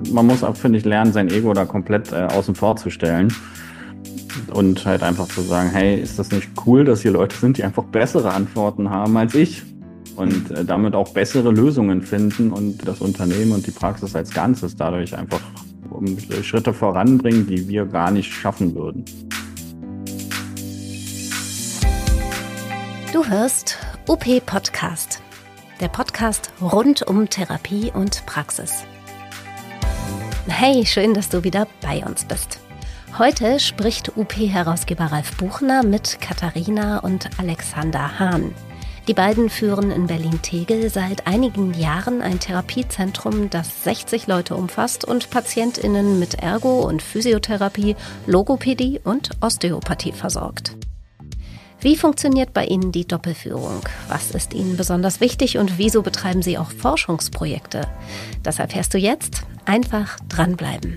man muss auch, finde ich, lernen, sein Ego da komplett außen vor zu stellen und halt einfach zu sagen, hey, ist das nicht cool, dass hier Leute sind, die einfach bessere Antworten haben als ich und damit auch bessere Lösungen finden und das Unternehmen und die Praxis als Ganzes dadurch einfach Schritte voranbringen, die wir gar nicht schaffen würden. Du hörst UP Podcast, der Podcast rund um Therapie und Praxis. Hey, schön, dass du wieder bei uns bist. Heute spricht UP-Herausgeber Ralf Buchner mit Katharina und Alexander Hahn. Die beiden führen in Berlin-Tegel seit einigen Jahren ein Therapiezentrum, das 60 Leute umfasst und PatientInnen mit Ergo- und Physiotherapie, Logopädie und Osteopathie versorgt. Wie funktioniert bei Ihnen die Doppelführung? Was ist Ihnen besonders wichtig und wieso betreiben Sie auch Forschungsprojekte? Das erfährst du jetzt. Einfach dranbleiben.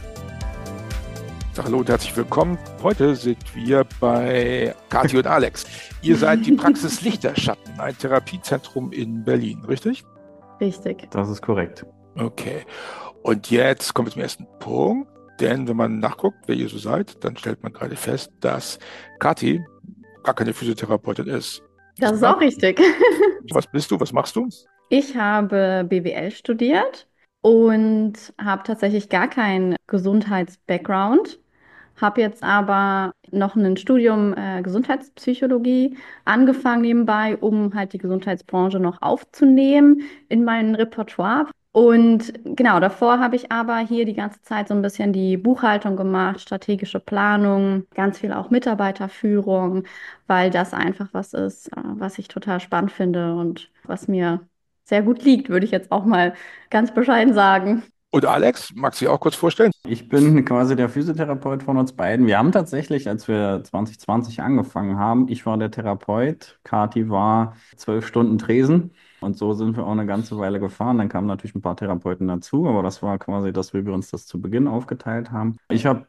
Hallo und herzlich willkommen. Heute sind wir bei Kathi und Alex. Ihr seid die Praxis Lichterschatten, ein Therapiezentrum in Berlin, richtig? Richtig. Das ist korrekt. Okay. Und jetzt kommen wir zum ersten Punkt. Denn wenn man nachguckt, wer ihr so seid, dann stellt man gerade fest, dass Kathi gar keine Physiotherapeutin ist. Das ist auch richtig. Was bist du? Was machst du? Ich habe BWL studiert und habe tatsächlich gar keinen Gesundheits-Background, habe jetzt aber noch ein Studium Gesundheitspsychologie angefangen nebenbei, um halt die Gesundheitsbranche noch aufzunehmen in mein Repertoire. Und genau, davor habe ich aber hier die ganze Zeit so ein bisschen die Buchhaltung gemacht, strategische Planung, ganz viel auch Mitarbeiterführung, weil das einfach was ist, was ich total spannend finde und was mir sehr gut liegt, würde ich jetzt auch mal ganz bescheiden sagen. Und Alex, magst du dich auch kurz vorstellen? Ich bin quasi der Physiotherapeut von uns beiden. Wir haben tatsächlich, als wir 2020 angefangen haben, ich war der Therapeut, Kathi war 12 Stunden Tresen. Und so sind wir auch eine ganze Weile gefahren. Dann kamen natürlich ein paar Therapeuten dazu, aber das war quasi das, wie wir uns das zu Beginn aufgeteilt haben. Ich habe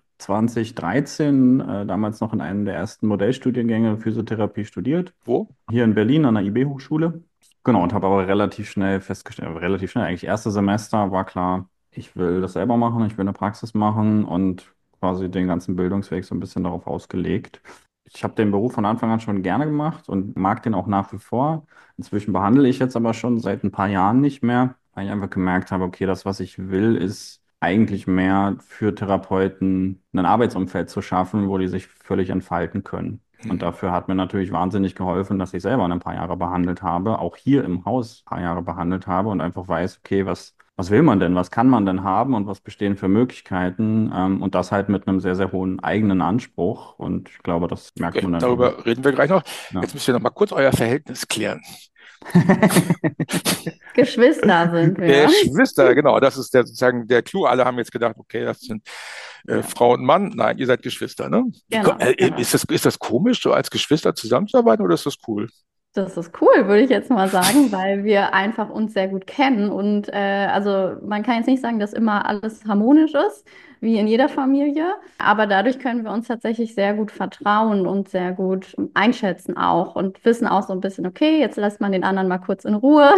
2013 damals noch in einem der ersten Modellstudiengänge Physiotherapie studiert. Wo? Hier in Berlin an der IB-Hochschule. Genau, und habe aber relativ schnell festgestellt, relativ schnell, eigentlich erste Semester war klar, ich will das selber machen, ich will eine Praxis machen und quasi den ganzen Bildungsweg so ein bisschen darauf ausgelegt. Ich habe den Beruf von Anfang an schon gerne gemacht und mag den auch nach wie vor. Inzwischen behandle ich jetzt aber schon seit ein paar Jahren nicht mehr, weil ich einfach gemerkt habe, okay, das, was ich will, ist eigentlich mehr für Therapeuten ein Arbeitsumfeld zu schaffen, wo die sich völlig entfalten können. Und dafür hat mir natürlich wahnsinnig geholfen, dass ich selber ein paar Jahre behandelt habe, auch hier im Haus ein paar Jahre behandelt habe und einfach weiß, okay, was will man denn, was kann man denn haben und was bestehen für Möglichkeiten und das halt mit einem sehr, sehr hohen eigenen Anspruch und ich glaube, das merkt Okay, man dann darüber eben. reden wir gleich noch. Ja. Jetzt müsst ihr noch mal kurz euer Verhältnis klären. Geschwister sind wir. Geschwister, genau, das ist sozusagen der Clou. Alle haben jetzt gedacht, okay, das sind Frau und Mann. Nein, ihr seid Geschwister, ne? Genau, genau. Ist das komisch, so als Geschwister zusammenzuarbeiten oder ist das cool? Das ist cool, würde ich jetzt mal sagen, weil wir einfach uns sehr gut kennen und also man kann jetzt nicht sagen, dass immer alles harmonisch ist, wie in jeder Familie, aber dadurch können wir uns tatsächlich sehr gut vertrauen und sehr gut einschätzen auch und wissen auch so ein bisschen, okay, jetzt lässt man den anderen mal kurz in Ruhe.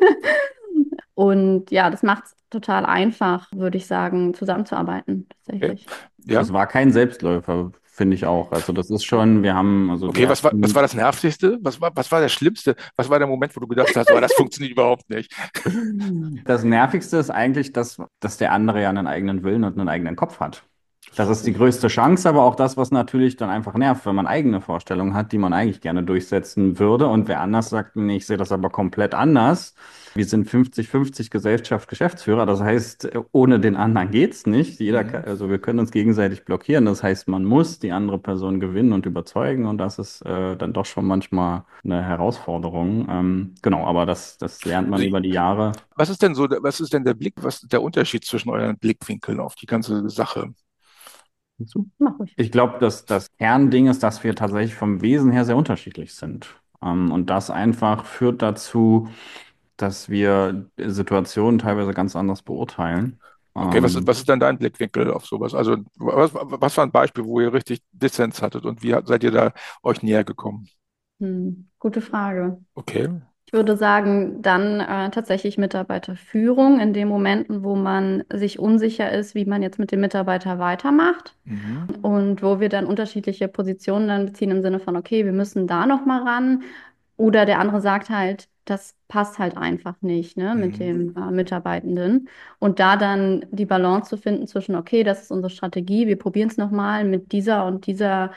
Und ja, das macht es total einfach, würde ich sagen, zusammenzuarbeiten, Okay. tatsächlich. Ja. Das war kein Selbstläufer, finde ich auch. Also das ist schon, wir haben, also die Okay, was war ersten das Nervigste? Was war das Schlimmste? Was war der Moment, wo du gedacht hast, oh, das funktioniert überhaupt nicht? Das Nervigste ist eigentlich, dass der andere ja einen eigenen Willen und einen eigenen Kopf hat. Das ist die größte Chance, aber auch das, was natürlich dann einfach nervt, wenn man eigene Vorstellungen hat, die man eigentlich gerne durchsetzen würde. Und wer anders sagt, nee, ich sehe das aber komplett anders. Wir sind 50-50 Gesellschaft, Geschäftsführer. Das heißt, ohne den anderen geht's nicht. Also wir können uns gegenseitig blockieren. Das heißt, man muss die andere Person gewinnen und überzeugen. Und das ist dann doch schon manchmal eine Herausforderung. Genau, aber das lernt man Also, über die Jahre. was ist denn der Blick, was ist der Unterschied zwischen euren Blickwinkeln auf die ganze Sache? Hinzu. Mach ruhig. Ich glaube, dass das Kernding ist, dass wir tatsächlich vom Wesen her sehr unterschiedlich sind. Und das einfach führt dazu, dass wir Situationen teilweise ganz anders beurteilen. Okay, Ähm, was ist denn dein Blickwinkel auf sowas? Also, was war ein Beispiel, wo ihr richtig Dissens hattet und wie seid ihr da euch näher gekommen? Gute Frage. Okay. Ich würde sagen, dann tatsächlich Mitarbeiterführung in den Momenten, wo man sich unsicher ist, wie man jetzt mit dem Mitarbeiter weitermacht Mhm. und wo wir dann unterschiedliche Positionen dann beziehen im Sinne von, okay, wir müssen da noch mal ran. Oder der andere sagt halt, das passt halt einfach nicht, ne, mit Mhm. dem Mitarbeitenden. Und da dann die Balance zu finden zwischen, okay, das ist unsere Strategie, wir probieren es nochmal mit dieser und dieser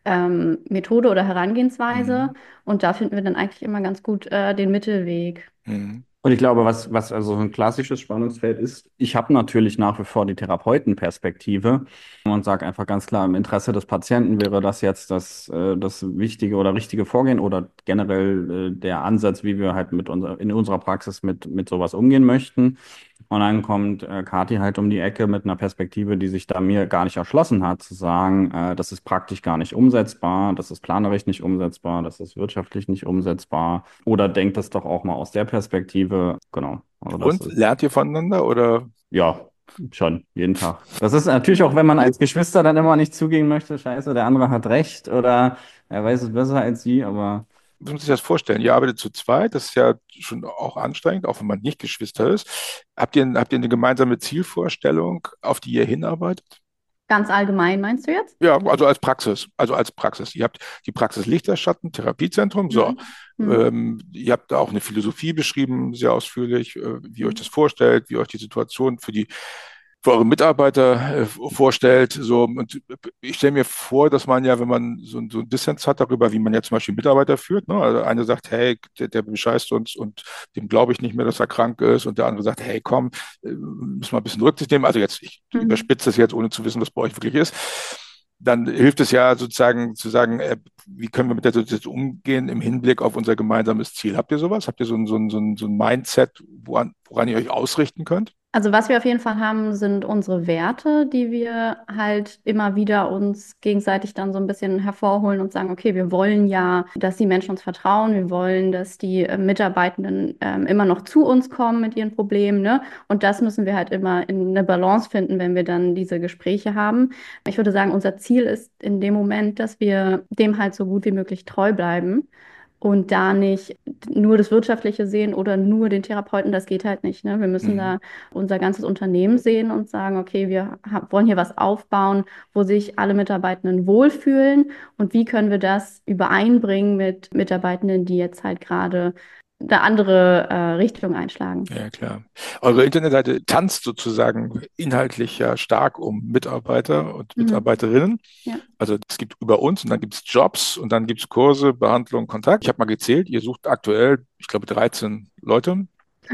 Methode oder Herangehensweise. Mhm. Und da finden wir dann eigentlich immer ganz gut den Mittelweg. Mhm. Und ich glaube, was also ein klassisches Spannungsfeld ist, ich habe natürlich nach wie vor die Therapeutenperspektive und sage einfach ganz klar, im Interesse des Patienten wäre das jetzt das wichtige oder richtige Vorgehen oder generell der Ansatz, wie wir halt in unserer Praxis mit sowas umgehen möchten. Und dann kommt Kathi halt um die Ecke mit einer Perspektive, die sich da mir gar nicht erschlossen hat, zu sagen, das ist praktisch gar nicht umsetzbar, das ist planerisch nicht umsetzbar, das ist wirtschaftlich nicht umsetzbar. Oder denkt das doch auch mal aus der Perspektive. Genau. Also das Und ist, lernt ihr voneinander oder? ja, schon, jeden Tag. Das ist natürlich auch, wenn man als Geschwister dann immer nicht zugehen möchte, scheiße, der andere hat recht oder er weiß es besser als sie, aber Muss man sich das vorstellen? Ihr arbeitet zu zweit, das ist ja schon auch anstrengend, auch wenn man nicht Geschwister ist. Habt ihr eine gemeinsame Zielvorstellung, auf die ihr hinarbeitet? Ganz allgemein, meinst du jetzt? Ja, also als Praxis. Also als Praxis. Ihr habt die Praxis Lichterschatten, Therapiezentrum. So. Mhm. Mhm. Ihr habt da auch eine Philosophie beschrieben, sehr ausführlich, wie ihr euch das vorstellt, wie ihr euch die Situation für eure Mitarbeiter vorstellt. So, und ich stelle mir vor, dass man ja, wenn man so einen Dissens hat darüber, wie man jetzt zum Beispiel Mitarbeiter führt, ne? Also einer sagt, hey, der bescheißt uns und dem glaube ich nicht mehr, dass er krank ist. Und der andere sagt, hey, komm, müssen wir ein bisschen Rücksicht nehmen. Also jetzt, ich Mhm. überspitze das jetzt, ohne zu wissen, was bei euch wirklich ist. Dann hilft es ja sozusagen zu sagen, wie können wir mit der Situation umgehen im Hinblick auf unser gemeinsames Ziel. Habt ihr sowas? Habt ihr so ein Mindset, woran ihr euch ausrichten könnt? Also was wir auf jeden Fall haben, sind unsere Werte, die wir halt immer wieder uns gegenseitig dann so ein bisschen hervorholen und sagen, okay, wir wollen ja, dass die Menschen uns vertrauen, wir wollen, dass die Mitarbeitenden immer noch zu uns kommen mit ihren Problemen, ne? Und das müssen wir halt immer in eine Balance finden, wenn wir dann diese Gespräche haben. Ich würde sagen, unser Ziel ist in dem Moment, dass wir dem halt so gut wie möglich treu bleiben. Und da nicht nur das Wirtschaftliche sehen oder nur den Therapeuten, das geht halt nicht. Ne? Wir müssen Mhm. da unser ganzes Unternehmen sehen und sagen, okay, wir wollen hier was aufbauen, wo sich alle Mitarbeitenden wohlfühlen und wie können wir das übereinbringen mit Mitarbeitenden, die jetzt halt gerade eine andere Richtung einschlagen. Ja, klar. Eure Internetseite tanzt sozusagen inhaltlich ja stark um Mitarbeiter und Mhm. Mitarbeiterinnen. Ja. Also es gibt über uns und dann gibt es Jobs und dann gibt es Kurse, Behandlung, Kontakt. Ich habe mal gezählt, ihr sucht aktuell, ich glaube, 13 Leute.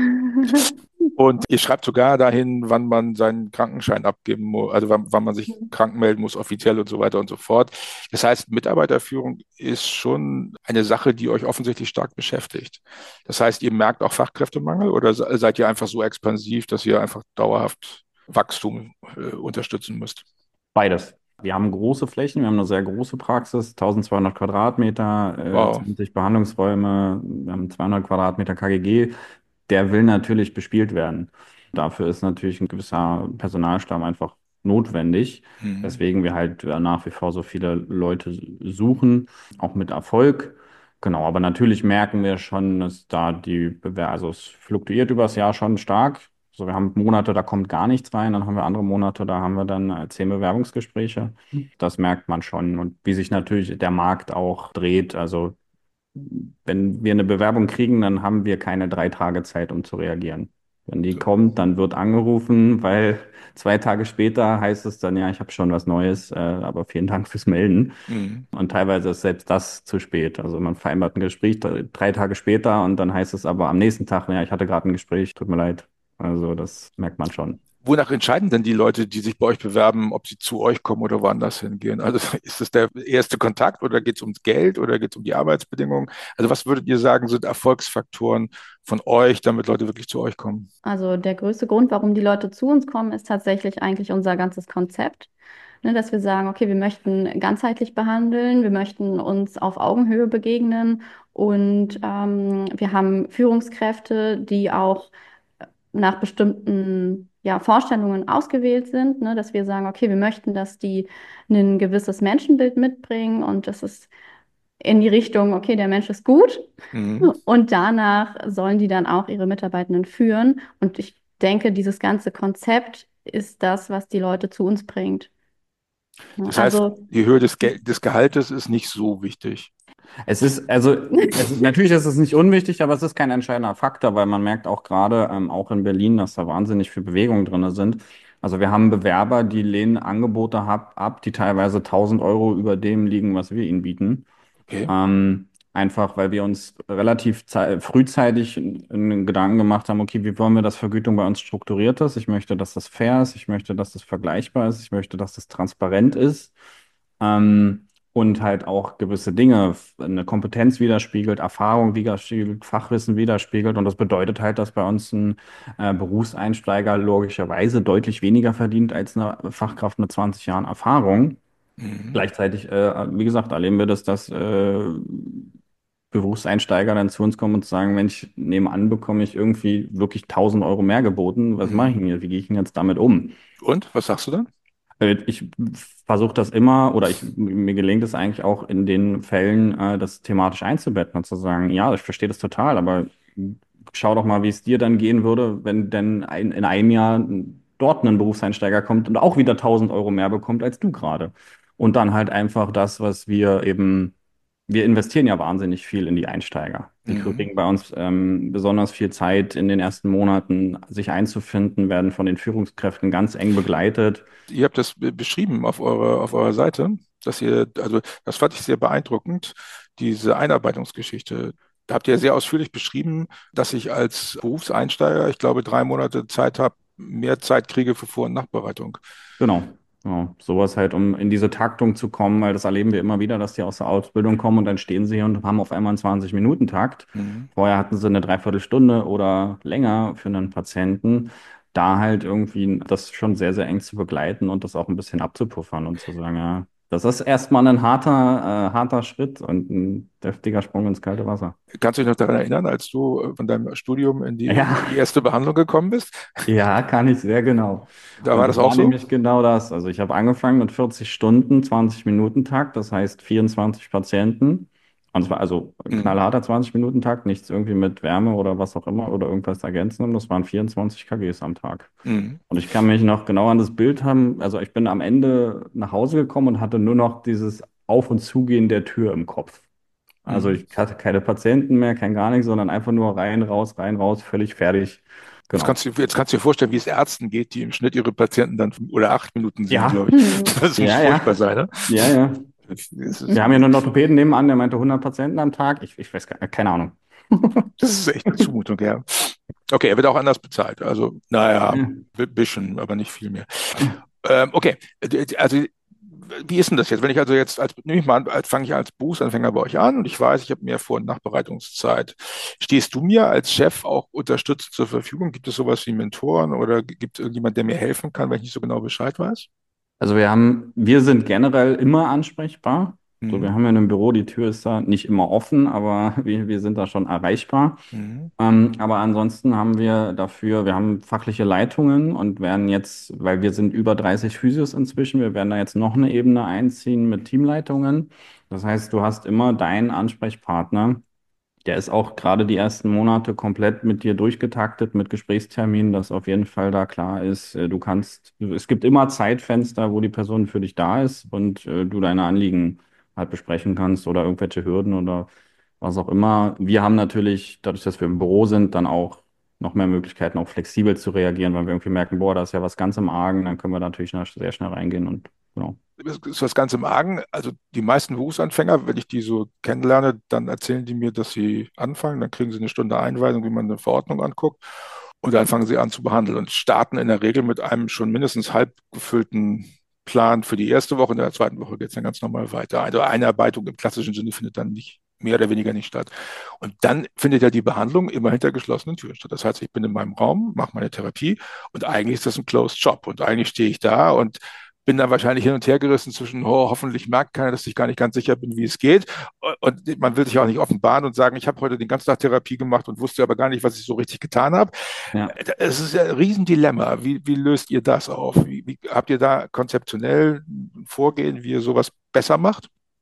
Und ihr schreibt sogar dahin, wann man seinen Krankenschein abgeben muss, also wann man sich krank melden muss, offiziell und so weiter und so fort. Das heißt, Mitarbeiterführung ist schon eine Sache, die euch offensichtlich stark beschäftigt. Das heißt, ihr merkt auch Fachkräftemangel oder seid ihr einfach so expansiv, dass ihr einfach dauerhaft Wachstum unterstützen müsst? beides. Wir haben große Flächen, wir haben eine sehr große Praxis, 1200 Quadratmeter, Wow. 20 Behandlungsräume, wir haben 200 Quadratmeter KGG. Der will natürlich bespielt werden. Dafür ist natürlich ein gewisser Personalstamm einfach notwendig, Mhm. weswegen wir halt nach wie vor so viele Leute suchen, auch mit Erfolg. Genau, aber natürlich merken wir schon, dass da also es fluktuiert übers Jahr schon stark. So, wir haben Monate, da kommt gar nichts rein, dann haben wir andere Monate, da haben wir dann 10 Bewerbungsgespräche. Das merkt man schon und wie sich natürlich der Markt auch dreht. Also wenn wir eine Bewerbung kriegen, dann haben wir keine 3 Tage Zeit, um zu reagieren. Wenn die kommt, dann wird angerufen, weil 2 Tage später heißt es dann, ja, ich habe schon was Neues, aber vielen Dank fürs Melden. Mhm. Und teilweise ist selbst das zu spät. Also man vereinbart ein Gespräch 3 Tage später und dann heißt es aber am nächsten Tag, ja, ich hatte gerade ein Gespräch, tut mir leid. Also das merkt man schon. Wonach entscheiden denn die Leute, die sich bei euch bewerben, ob sie zu euch kommen oder woanders hingehen? Also ist es der erste Kontakt oder geht es ums Geld oder geht es um die Arbeitsbedingungen? Also was würdet ihr sagen, sind Erfolgsfaktoren von euch, damit Leute wirklich zu euch kommen? Also der größte Grund, warum die Leute zu uns kommen, ist tatsächlich eigentlich unser ganzes Konzept. Ne, dass wir sagen, okay, wir möchten ganzheitlich behandeln, wir möchten uns auf Augenhöhe begegnen und wir haben Führungskräfte, die auch nach bestimmten Vorstellungen ausgewählt sind, ne, dass wir sagen, okay, wir möchten, dass die ein gewisses Menschenbild mitbringen und das ist in die Richtung, okay, der Mensch ist gut. Mhm. Und danach sollen die dann auch ihre Mitarbeitenden führen. Und ich denke, dieses ganze Konzept ist das, was die Leute zu uns bringt. Ja, Das heißt, also, die Höhe des Gehaltes ist nicht so wichtig. Natürlich ist es nicht unwichtig, aber es ist kein entscheidender Faktor, weil man merkt auch gerade, auch in Berlin, dass da wahnsinnig viel Bewegung drin sind. Also wir haben Bewerber, die lehnen Angebote ab, die teilweise 1.000 € über dem liegen, was wir ihnen bieten. Okay. Einfach, weil wir uns relativ frühzeitig einen Gedanken gemacht haben, okay, wie wollen wir, dass Vergütung bei uns strukturiert ist? Ich möchte, dass das fair ist, ich möchte, dass das vergleichbar ist, ich möchte, dass das transparent ist. Und halt auch gewisse Dinge, eine Kompetenz widerspiegelt, Erfahrung widerspiegelt, Fachwissen widerspiegelt. Und das bedeutet halt, dass bei uns ein Berufseinsteiger logischerweise deutlich weniger verdient als eine Fachkraft mit 20 Jahren Erfahrung. Mhm. Gleichzeitig, wie gesagt, erleben wir das, dass Berufseinsteiger dann zu uns kommen und sagen, Mensch, nebenan bekomme ich irgendwie wirklich 1.000 € mehr geboten. Was mache ich Mhm. denn hier? Wie gehe ich denn jetzt damit um? Und was sagst du dann? Ich versuche das immer oder mir gelingt es eigentlich auch in den Fällen, das thematisch einzubetten und zu sagen, ja, ich verstehe das total, aber schau doch mal, wie es dir dann gehen würde, wenn denn in einem Jahr dort ein Berufseinsteiger kommt und auch wieder 1.000 € mehr bekommt als du gerade. Und dann halt einfach das, was wir investieren ja wahnsinnig viel in die Einsteiger. Die Mhm. kriegen bei uns besonders viel Zeit in den ersten Monaten, sich einzufinden, werden von den Führungskräften ganz eng begleitet. Ihr habt das beschrieben auf eurer Seite, dass ihr, also das fand ich sehr beeindruckend, diese Einarbeitungsgeschichte. Da habt ihr sehr ausführlich beschrieben, dass ich als Berufseinsteiger, ich glaube, 3 Monate Zeit habe, mehr Zeit kriege für Vor- und Nachbereitung. Genau. Genau. Sowas halt, um in diese Taktung zu kommen, weil das erleben wir immer wieder, dass die aus der Ausbildung kommen und dann stehen sie hier und haben auf einmal einen 20-Minuten-Takt. Mhm. Vorher hatten sie eine Dreiviertelstunde oder länger für einen Patienten. Da halt irgendwie das schon sehr, sehr eng zu begleiten und das auch ein bisschen abzupuffern und zu sagen, ja, das ist erstmal ein harter Schritt und ein deftiger Sprung ins kalte Wasser. Kannst du dich noch daran erinnern, als du von deinem Studium in die Ja. erste Behandlung gekommen bist? Ja, kann ich sehr genau. Da war Und das das auch war so? nämlich genau das. Also ich habe angefangen mit 40 Stunden, 20-Minuten-Takt, das heißt 24 Patienten. Und es war also ein Mhm. knallharter 20-Minuten-Takt, nichts irgendwie mit Wärme oder was auch immer oder irgendwas ergänzen. Das waren 24 KGs am Tag. Mhm. Und ich kann mich noch genau an das Bild haben. Also ich bin am Ende nach Hause gekommen und hatte nur noch dieses Auf- und Zugehen der Tür im Kopf. Also Mhm. ich hatte keine Patienten mehr, kein gar nichts, sondern einfach nur rein, raus, völlig fertig. Genau. Jetzt kannst du dir vorstellen, wie es Ärzten geht, die im Schnitt ihre Patienten dann oder 8 Minuten sehen, Ja, glaube ich. Das muss ja, furchtbar ja, sein, ne? ja, ja. Das ist, Wir haben ja nur einen Orthopäden nebenan, der meinte 100 Patienten am Tag. Ich weiß gar nicht, keine Ahnung. das ist echt eine Zumutung, ja. Okay, er wird auch anders bezahlt. Also, naja, Ja. bisschen, aber nicht viel mehr. Okay, also wie ist denn das jetzt? Wenn ich also jetzt nehme ich mal an, fange ich als Berufsanfänger bei euch an und ich weiß, ich habe mehr Vor- und Nachbereitungszeit. Stehst du mir als Chef auch unterstützend zur Verfügung? Gibt es sowas wie Mentoren oder gibt es irgendjemand, der mir helfen kann, wenn ich nicht so genau Bescheid weiß? Also wir sind generell immer ansprechbar. So, wir Mhm. haben ja in einem Büro, die Tür ist da nicht immer offen, aber wir sind da schon erreichbar. Mhm. Aber ansonsten haben wir haben fachliche Leitungen und werden jetzt, weil wir sind über 30 Physios inzwischen, wir werden da jetzt noch eine Ebene einziehen mit Teamleitungen. Das heißt, du hast immer deinen Ansprechpartner. Der ist auch gerade die ersten Monate komplett mit dir durchgetaktet, mit Gesprächsterminen, dass auf jeden Fall da klar ist, es gibt immer Zeitfenster, wo die Person für dich da ist und du deine Anliegen halt besprechen kannst oder irgendwelche Hürden oder was auch immer. Wir haben natürlich, dadurch, dass wir im Büro sind, dann auch noch mehr Möglichkeiten, auch flexibel zu reagieren, weil wir irgendwie merken, boah, da ist ja was ganz im Argen, dann können wir da natürlich sehr schnell reingehen und genau. Das ist was ganz im Argen. Also die meisten Berufsanfänger, wenn ich die so kennenlerne, dann erzählen die mir, dass sie anfangen, dann kriegen sie eine Stunde Einweisung, wie man eine Verordnung anguckt und dann fangen sie an zu behandeln und starten in der Regel mit einem schon mindestens halb gefüllten Plan für die erste Woche. In der zweiten Woche geht es dann ganz normal weiter. Also Einarbeitung im klassischen Sinne findet dann nicht mehr oder weniger nicht statt. Und dann findet ja die Behandlung immer hinter geschlossenen Türen statt. Das heißt, ich bin in meinem Raum, mache meine Therapie und eigentlich ist das ein Closed Shop und eigentlich stehe ich da und bin dann wahrscheinlich hin und her gerissen zwischen, oh, hoffentlich merkt keiner, dass ich gar nicht ganz sicher bin, wie es geht. Und man will sich auch nicht offenbaren und sagen, ich habe heute den ganzen Tag Therapie gemacht und wusste aber gar nicht, was ich so richtig getan habe. Ja. Es ist ein Riesendilemma. Wie löst ihr das auf? Habt ihr da konzeptionell ein Vorgehen, wie ihr sowas besser macht?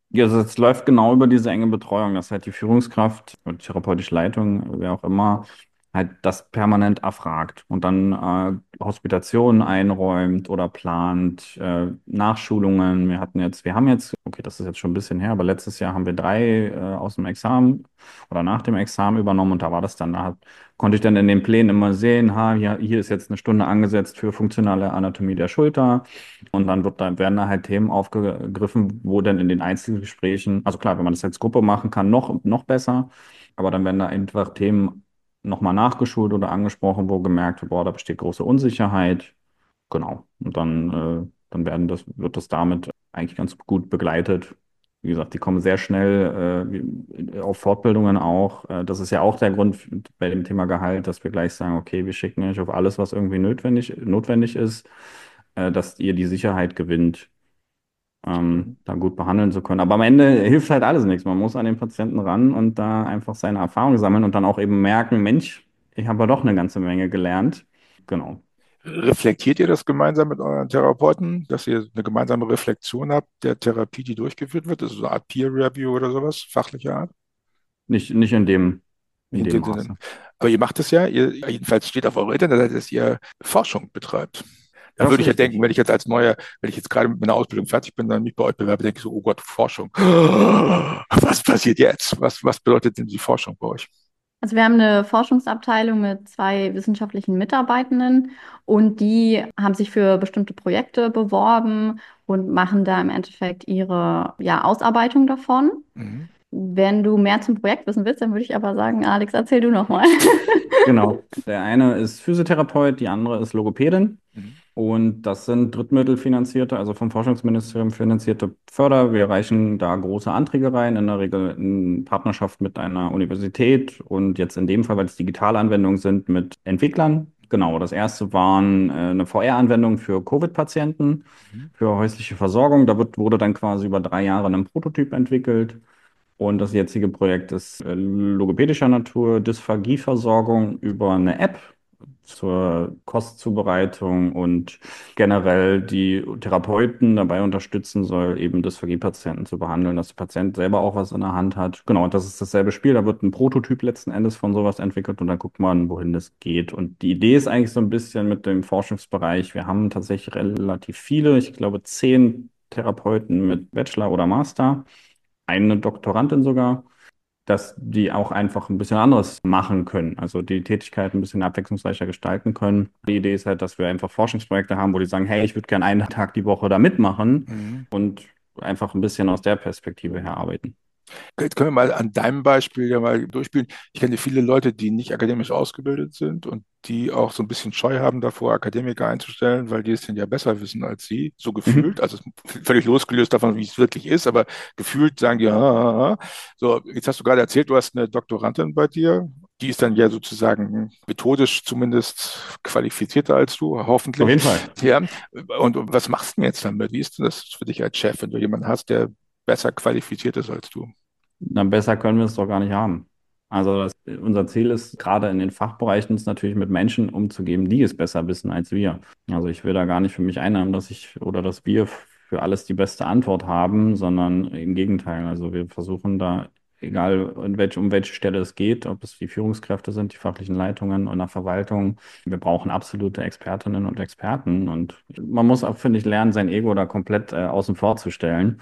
Ja, also es läuft genau über diese enge Betreuung, dass halt die Führungskraft oder therapeutische Leitung, wer auch immer, halt das permanent erfragt und dann Hospitationen einräumt oder plant, Nachschulungen. Wir haben jetzt, okay, das ist jetzt schon ein bisschen her, aber letztes Jahr haben wir drei aus dem Examen oder nach dem Examen übernommen und da war das dann, konnte ich dann in den Plänen immer sehen, hier ist jetzt eine Stunde angesetzt für funktionale Anatomie der Schulter. Und dann werden da halt Themen aufgegriffen, wo dann in den Einzelgesprächen, also klar, wenn man das als Gruppe machen kann, noch besser, aber dann werden da einfach Themen nochmal nachgeschult oder angesprochen, wo gemerkt wird, boah, da besteht große Unsicherheit. Genau. Und dann wird das damit eigentlich ganz gut begleitet. Wie gesagt, die kommen sehr schnell auf Fortbildungen auch. Das ist ja auch der Grund bei dem Thema Gehalt, dass wir gleich sagen, okay, wir schicken euch auf alles, was irgendwie notwendig ist, dass ihr die Sicherheit gewinnt, da gut behandeln zu können. Aber am Ende hilft halt alles nichts. Man muss an den Patienten ran und da einfach seine Erfahrungen sammeln und dann auch eben merken, Mensch, ich habe ja doch eine ganze Menge gelernt. Genau. Reflektiert ihr das gemeinsam mit euren Therapeuten, dass ihr eine gemeinsame Reflexion habt der Therapie, die durchgeführt wird? Das ist so eine Art Peer Review oder sowas, fachlicher Art? Nicht in In dem dem Sinne. Maße. Aber ihr macht es ja, jedenfalls steht auf eurer Internetseite, dass ihr Forschung betreibt. Da Das ist würde ich ja denken, richtig. wenn ich jetzt gerade mit meiner Ausbildung fertig bin, dann mich bei euch bewerbe, denke ich so, oh Gott, Forschung. Was passiert jetzt? Was bedeutet denn die Forschung bei euch? Also wir haben eine Forschungsabteilung mit 2 wissenschaftlichen Mitarbeitenden und die haben sich für bestimmte Projekte beworben und machen da im Endeffekt ihre Ausarbeitung davon. Mhm. Wenn du mehr zum Projekt wissen willst, dann würde ich aber sagen, Alex, erzähl du noch mal. Genau. Der eine ist Physiotherapeut, die andere ist Logopädin. Mhm. Und das sind drittmittelfinanzierte, also vom Forschungsministerium finanzierte Förder. Wir reichen da große Anträge rein, in der Regel in Partnerschaft mit einer Universität und jetzt in dem Fall, weil es digitale Anwendungen sind, mit Entwicklern. Genau, das erste waren eine VR-Anwendung für Covid-Patienten, Mhm. für häusliche Versorgung. Wurde dann quasi über 3 Jahre ein Prototyp entwickelt. Und das jetzige Projekt ist logopädischer Natur, Dysphagieversorgung über eine App zur Kostzubereitung und generell die Therapeuten dabei unterstützen soll, eben Dysphagie-Patienten zu behandeln, dass der Patient selber auch was in der Hand hat. Genau, und das ist dasselbe Spiel. Da wird ein Prototyp letzten Endes von sowas entwickelt und dann guckt man, wohin das geht. Und die Idee ist eigentlich so ein bisschen mit dem Forschungsbereich. Wir haben tatsächlich relativ viele, ich glaube 10 Therapeuten mit Bachelor oder Master, eine Doktorandin sogar, dass die auch einfach ein bisschen anderes machen können, also die Tätigkeit ein bisschen abwechslungsreicher gestalten können. Die Idee ist halt, dass wir einfach Forschungsprojekte haben, wo die sagen, hey, ich würde gerne einen Tag die Woche da mitmachen Mhm. und einfach ein bisschen aus der Perspektive her arbeiten. Jetzt können wir mal an deinem Beispiel ja mal durchspielen. Ich kenne viele Leute, die nicht akademisch ausgebildet sind und die auch so ein bisschen Scheu haben davor, Akademiker einzustellen, weil die es denn ja besser wissen als sie, so Mhm. gefühlt. Also völlig losgelöst davon, wie es wirklich ist, aber gefühlt sagen die, so, jetzt hast du gerade erzählt, du hast eine Doktorandin bei dir. Die ist dann ja sozusagen methodisch zumindest qualifizierter als du, Auf hoffentlich. jeden Fall. Ja. Und was machst du denn jetzt damit? Wie ist denn das für dich als Chef, wenn du jemanden hast, der besser qualifiziert ist als du? Dann besser können wir es doch gar nicht haben. Also unser Ziel ist, gerade in den Fachbereichen es natürlich mit Menschen umzugehen, die es besser wissen als wir. Also ich will da gar nicht für mich einnehmen, dass ich oder dass wir für alles die beste Antwort haben, sondern im Gegenteil. Also wir versuchen da, egal um welche Stelle es geht, ob es die Führungskräfte sind, die fachlichen Leitungen oder Verwaltung, wir brauchen absolute Expertinnen und Experten. Und man muss auch, finde ich, lernen, sein Ego da komplett außen vor zu stellen.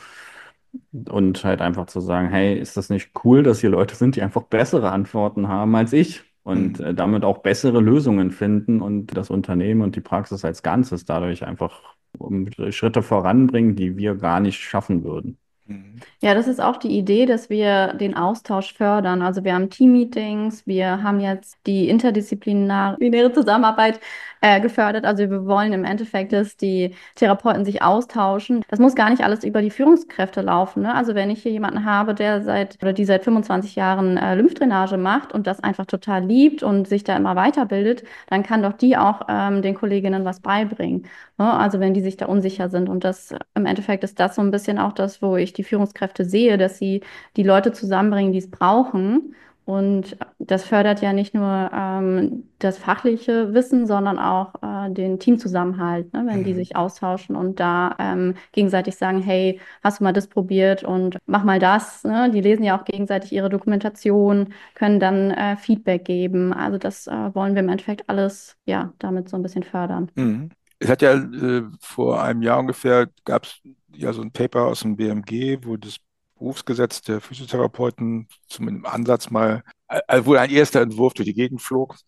Und halt einfach zu sagen, hey, ist das nicht cool, dass hier Leute sind, die einfach bessere Antworten haben als ich und Mhm. damit auch bessere Lösungen finden und das Unternehmen und die Praxis als Ganzes dadurch einfach Schritte voranbringen, die wir gar nicht schaffen würden. Mhm. Ja, das ist auch die Idee, dass wir den Austausch fördern. Also wir haben Teammeetings, wir haben jetzt die interdisziplinäre Zusammenarbeit gefördert. Also wir wollen im Endeffekt, dass die Therapeuten sich austauschen. Das muss gar nicht alles über die Führungskräfte laufen, ne? Also wenn ich hier jemanden habe, der die seit 25 Jahren Lymphdrainage macht und das einfach total liebt und sich da immer weiterbildet, dann kann doch die auch den Kolleginnen was beibringen. Ne? Also wenn die sich da unsicher sind. Und das im Endeffekt ist das so ein bisschen auch das, wo ich die Führungskräfte sehe, dass sie die Leute zusammenbringen, die es brauchen. Und das fördert ja nicht nur das fachliche Wissen, sondern auch den Teamzusammenhalt, ne? Wenn die Mhm. sich austauschen und da gegenseitig sagen, hey, hast du mal das probiert und mach mal das, ne? Die lesen ja auch gegenseitig ihre Dokumentation, können dann Feedback geben. Also das wollen wir im Endeffekt alles ja damit so ein bisschen fördern. Mhm. Es hat ja vor einem Jahr ungefähr, gab es ja so ein Paper aus dem BMG, wo das Berufsgesetz der Physiotherapeuten zum Ansatz mal, wo ein erster Entwurf durch die Gegend flog.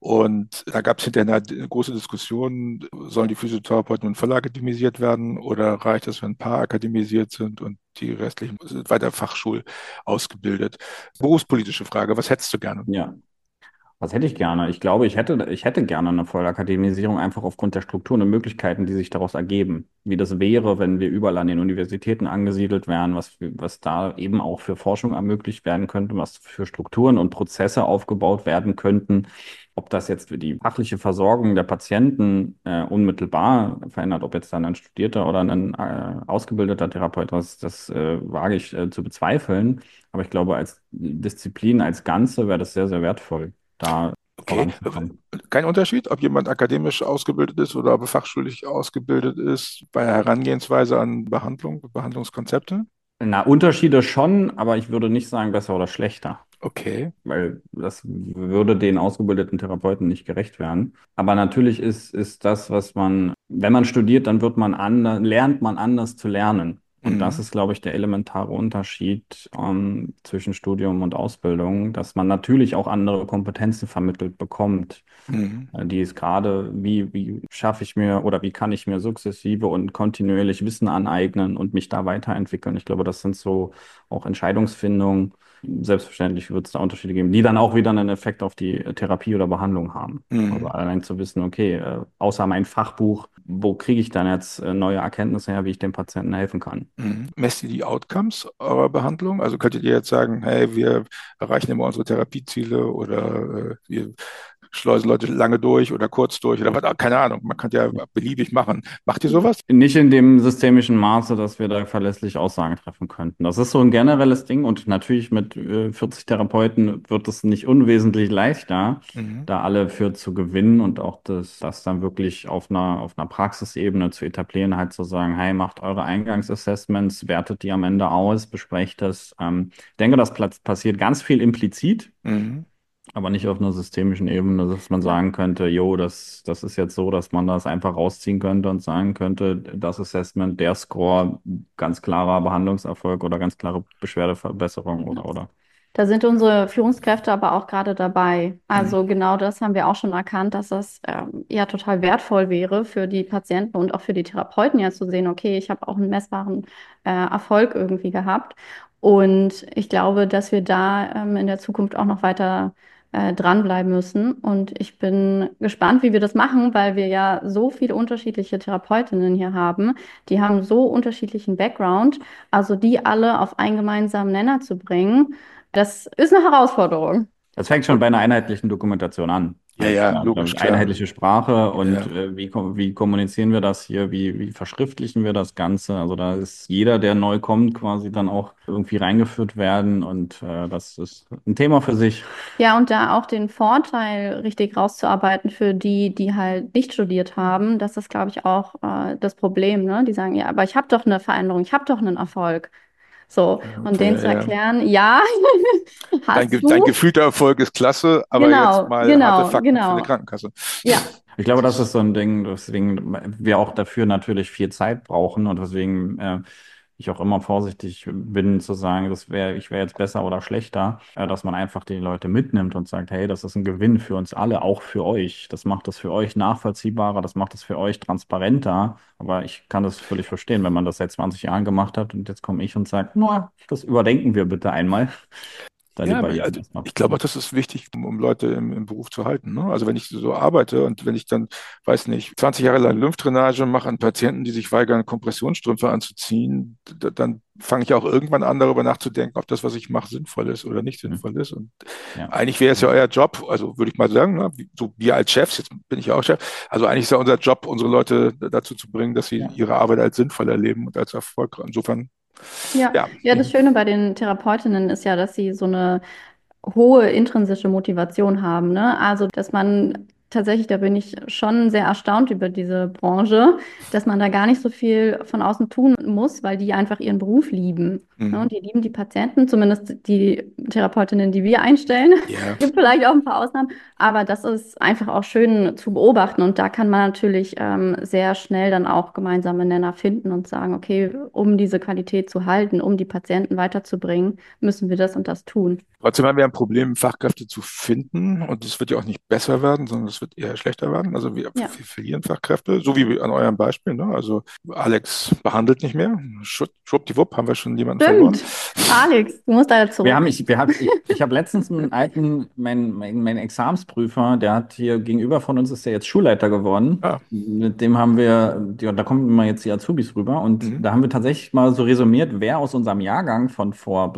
Und da gab es hinterher eine große Diskussion, sollen die Physiotherapeuten nun voll akademisiert werden oder reicht es, wenn ein paar akademisiert sind und die restlichen sind weiter Fachschul ausgebildet? Berufspolitische Frage, was hättest du gerne? Ja. Was hätte ich gerne? Ich glaube, ich hätte gerne eine Vollakademisierung, einfach aufgrund der Strukturen und Möglichkeiten, die sich daraus ergeben. Wie das wäre, wenn wir überall an den Universitäten angesiedelt wären, was da eben auch für Forschung ermöglicht werden könnte, was für Strukturen und Prozesse aufgebaut werden könnten. Ob das jetzt für die fachliche Versorgung der Patienten unmittelbar verändert, ob jetzt dann ein studierter oder ein ausgebildeter Therapeut, das wage ich zu bezweifeln. Aber ich glaube, als Disziplin, als Ganze wäre das sehr, sehr wertvoll, da Okay, voranzukommen. kein Unterschied, ob jemand akademisch ausgebildet ist oder ob er fachschulisch ausgebildet ist bei der Herangehensweise an Behandlung, Behandlungskonzepte? Na, Unterschiede schon, aber ich würde nicht sagen besser oder schlechter, Okay. weil das würde den ausgebildeten Therapeuten nicht gerecht werden. Aber natürlich ist das, was man, wenn man studiert, dann lernt man anders zu lernen. Und das Mhm. ist, glaube ich, der elementare Unterschied zwischen Studium und Ausbildung, dass man natürlich auch andere Kompetenzen vermittelt bekommt. Mhm. Die ist gerade, wie schaffe ich mir oder wie kann ich mir sukzessive und kontinuierlich Wissen aneignen und mich da weiterentwickeln. Ich glaube, das sind so auch Entscheidungsfindungen. Selbstverständlich wird es da Unterschiede geben, die dann auch wieder einen Effekt auf die Therapie oder Behandlung haben. Also Mhm. allein zu wissen, okay, außer mein Fachbuch, wo kriege ich dann jetzt neue Erkenntnisse her, wie ich dem Patienten helfen kann? Mhm. Messt ihr die Outcomes eurer Behandlung? Also könntet ihr jetzt sagen, hey, wir erreichen immer unsere Therapieziele oder wir schleusen Leute lange durch oder kurz durch oder was, keine Ahnung, man kann ja beliebig machen. Macht ihr sowas? Nicht in dem systemischen Maße, dass wir da verlässlich Aussagen treffen könnten. Das ist so ein generelles Ding und natürlich mit 40 Therapeuten wird es nicht unwesentlich leichter, Mhm. da alle für zu gewinnen und auch das dann wirklich auf einer Praxisebene zu etablieren, halt zu sagen, hey, macht eure Eingangsassessments, wertet die am Ende aus, besprecht das. Ich denke, das passiert ganz viel implizit. Mhm. Aber nicht auf einer systemischen Ebene, dass man Ja. sagen könnte, jo, das ist jetzt so, dass man das einfach rausziehen könnte und sagen könnte, das Assessment, der Score, ganz klarer Behandlungserfolg oder ganz klare Beschwerdeverbesserung oder. Da sind unsere Führungskräfte aber auch gerade dabei. Mhm. Also genau das haben wir auch schon erkannt, dass das ja total wertvoll wäre für die Patienten und auch für die Therapeuten ja zu sehen, okay, ich habe auch einen messbaren Erfolg irgendwie gehabt. Und ich glaube, dass wir da in der Zukunft auch noch weiter dranbleiben müssen. Und ich bin gespannt, wie wir das machen, weil wir ja so viele unterschiedliche Therapeutinnen hier haben. Die haben so unterschiedlichen Background. Also die alle auf einen gemeinsamen Nenner zu bringen, das ist eine Herausforderung. Das fängt schon Und, bei einer einheitlichen Dokumentation an. ja, Halt, ja, ja, logisch, klar. einheitliche Sprache und Ja. wie kommunizieren wir das hier, wie verschriftlichen wir das Ganze. Also da ist jeder, der neu kommt, quasi dann auch irgendwie reingeführt werden und das ist ein Thema für sich. Ja, und da auch den Vorteil richtig rauszuarbeiten für die, die halt nicht studiert haben, das ist, glaube ich, auch das Problem, ne? Die sagen, ja, aber ich habe doch eine Veränderung, ich habe doch einen Erfolg. So, und denen zu Ja. erklären, ja, hast Dein du. gefühlter Erfolg ist klasse, aber jetzt Genau, mal harte genau, Fakten für eine genau. Krankenkasse. Ja. Ich glaube, das ist so ein Ding, weswegen wir auch dafür natürlich viel Zeit brauchen und weswegen ich auch immer vorsichtig bin zu sagen, ich wäre jetzt besser oder schlechter, dass man einfach die Leute mitnimmt und sagt, hey, das ist ein Gewinn für uns alle, auch für euch. Das macht es für euch nachvollziehbarer, das macht es für euch transparenter. Aber ich kann das völlig verstehen, wenn man das seit 20 Jahren gemacht hat und jetzt komme ich und sage, das überdenken wir bitte einmal, da die Ja, aber Barrieren also erstmal ich glaube auch, brechen. das ist wichtig, um Leute im Beruf zu halten. Ne? Also wenn ich so arbeite und wenn ich dann, weiß nicht, 20 Jahre lang Lymphdrainage mache an Patienten, die sich weigern, Kompressionsstrümpfe anzuziehen, dann fange ich auch irgendwann an, darüber nachzudenken, ob das, was ich mache, sinnvoll ist oder nicht Hm. sinnvoll ist. Und Ja. eigentlich wäre es ja euer Job, also würde ich mal sagen, ne? So wir als Chefs, jetzt bin ich ja auch Chef, also eigentlich ist ja unser Job, unsere Leute dazu zu bringen, dass sie Ja. ihre Arbeit als sinnvoll erleben und als erfolgreich. Insofern, Ja, ja. ja, das Schöne bei den Therapeutinnen ist ja, dass sie so eine hohe intrinsische Motivation haben, ne? Also, dass man tatsächlich, da bin ich schon sehr erstaunt über diese Branche, dass man da gar nicht so viel von außen tun muss, weil die einfach ihren Beruf lieben. Ne? Mhm. Und die lieben die Patienten, zumindest die Therapeutinnen, die wir einstellen. Ja. Gibt vielleicht auch ein paar Ausnahmen, aber das ist einfach auch schön zu beobachten. Und da kann man natürlich sehr schnell dann auch gemeinsame Nenner finden und sagen, okay, um diese Qualität zu halten, um die Patienten weiterzubringen, müssen wir das und das tun. Trotzdem haben wir ein Problem, Fachkräfte zu finden und es wird ja auch nicht besser werden, sondern es wird eher schlechter werden. Also wir Ja. verlieren Fachkräfte, so wie an eurem Beispiel. Ne? Also Alex behandelt nicht mehr. Schwuppdiwupp haben wir schon jemanden verloren. Stimmt. Alex, du musst da zurück. Ich hab letztens einen mein Examensprüfer, der hat hier gegenüber von uns, ist der jetzt Schulleiter geworden. Ah, Mit dem haben wir, ja, da kommen immer jetzt die Azubis rüber und mhm. da haben wir tatsächlich mal so resümiert, wer aus unserem Jahrgang von vor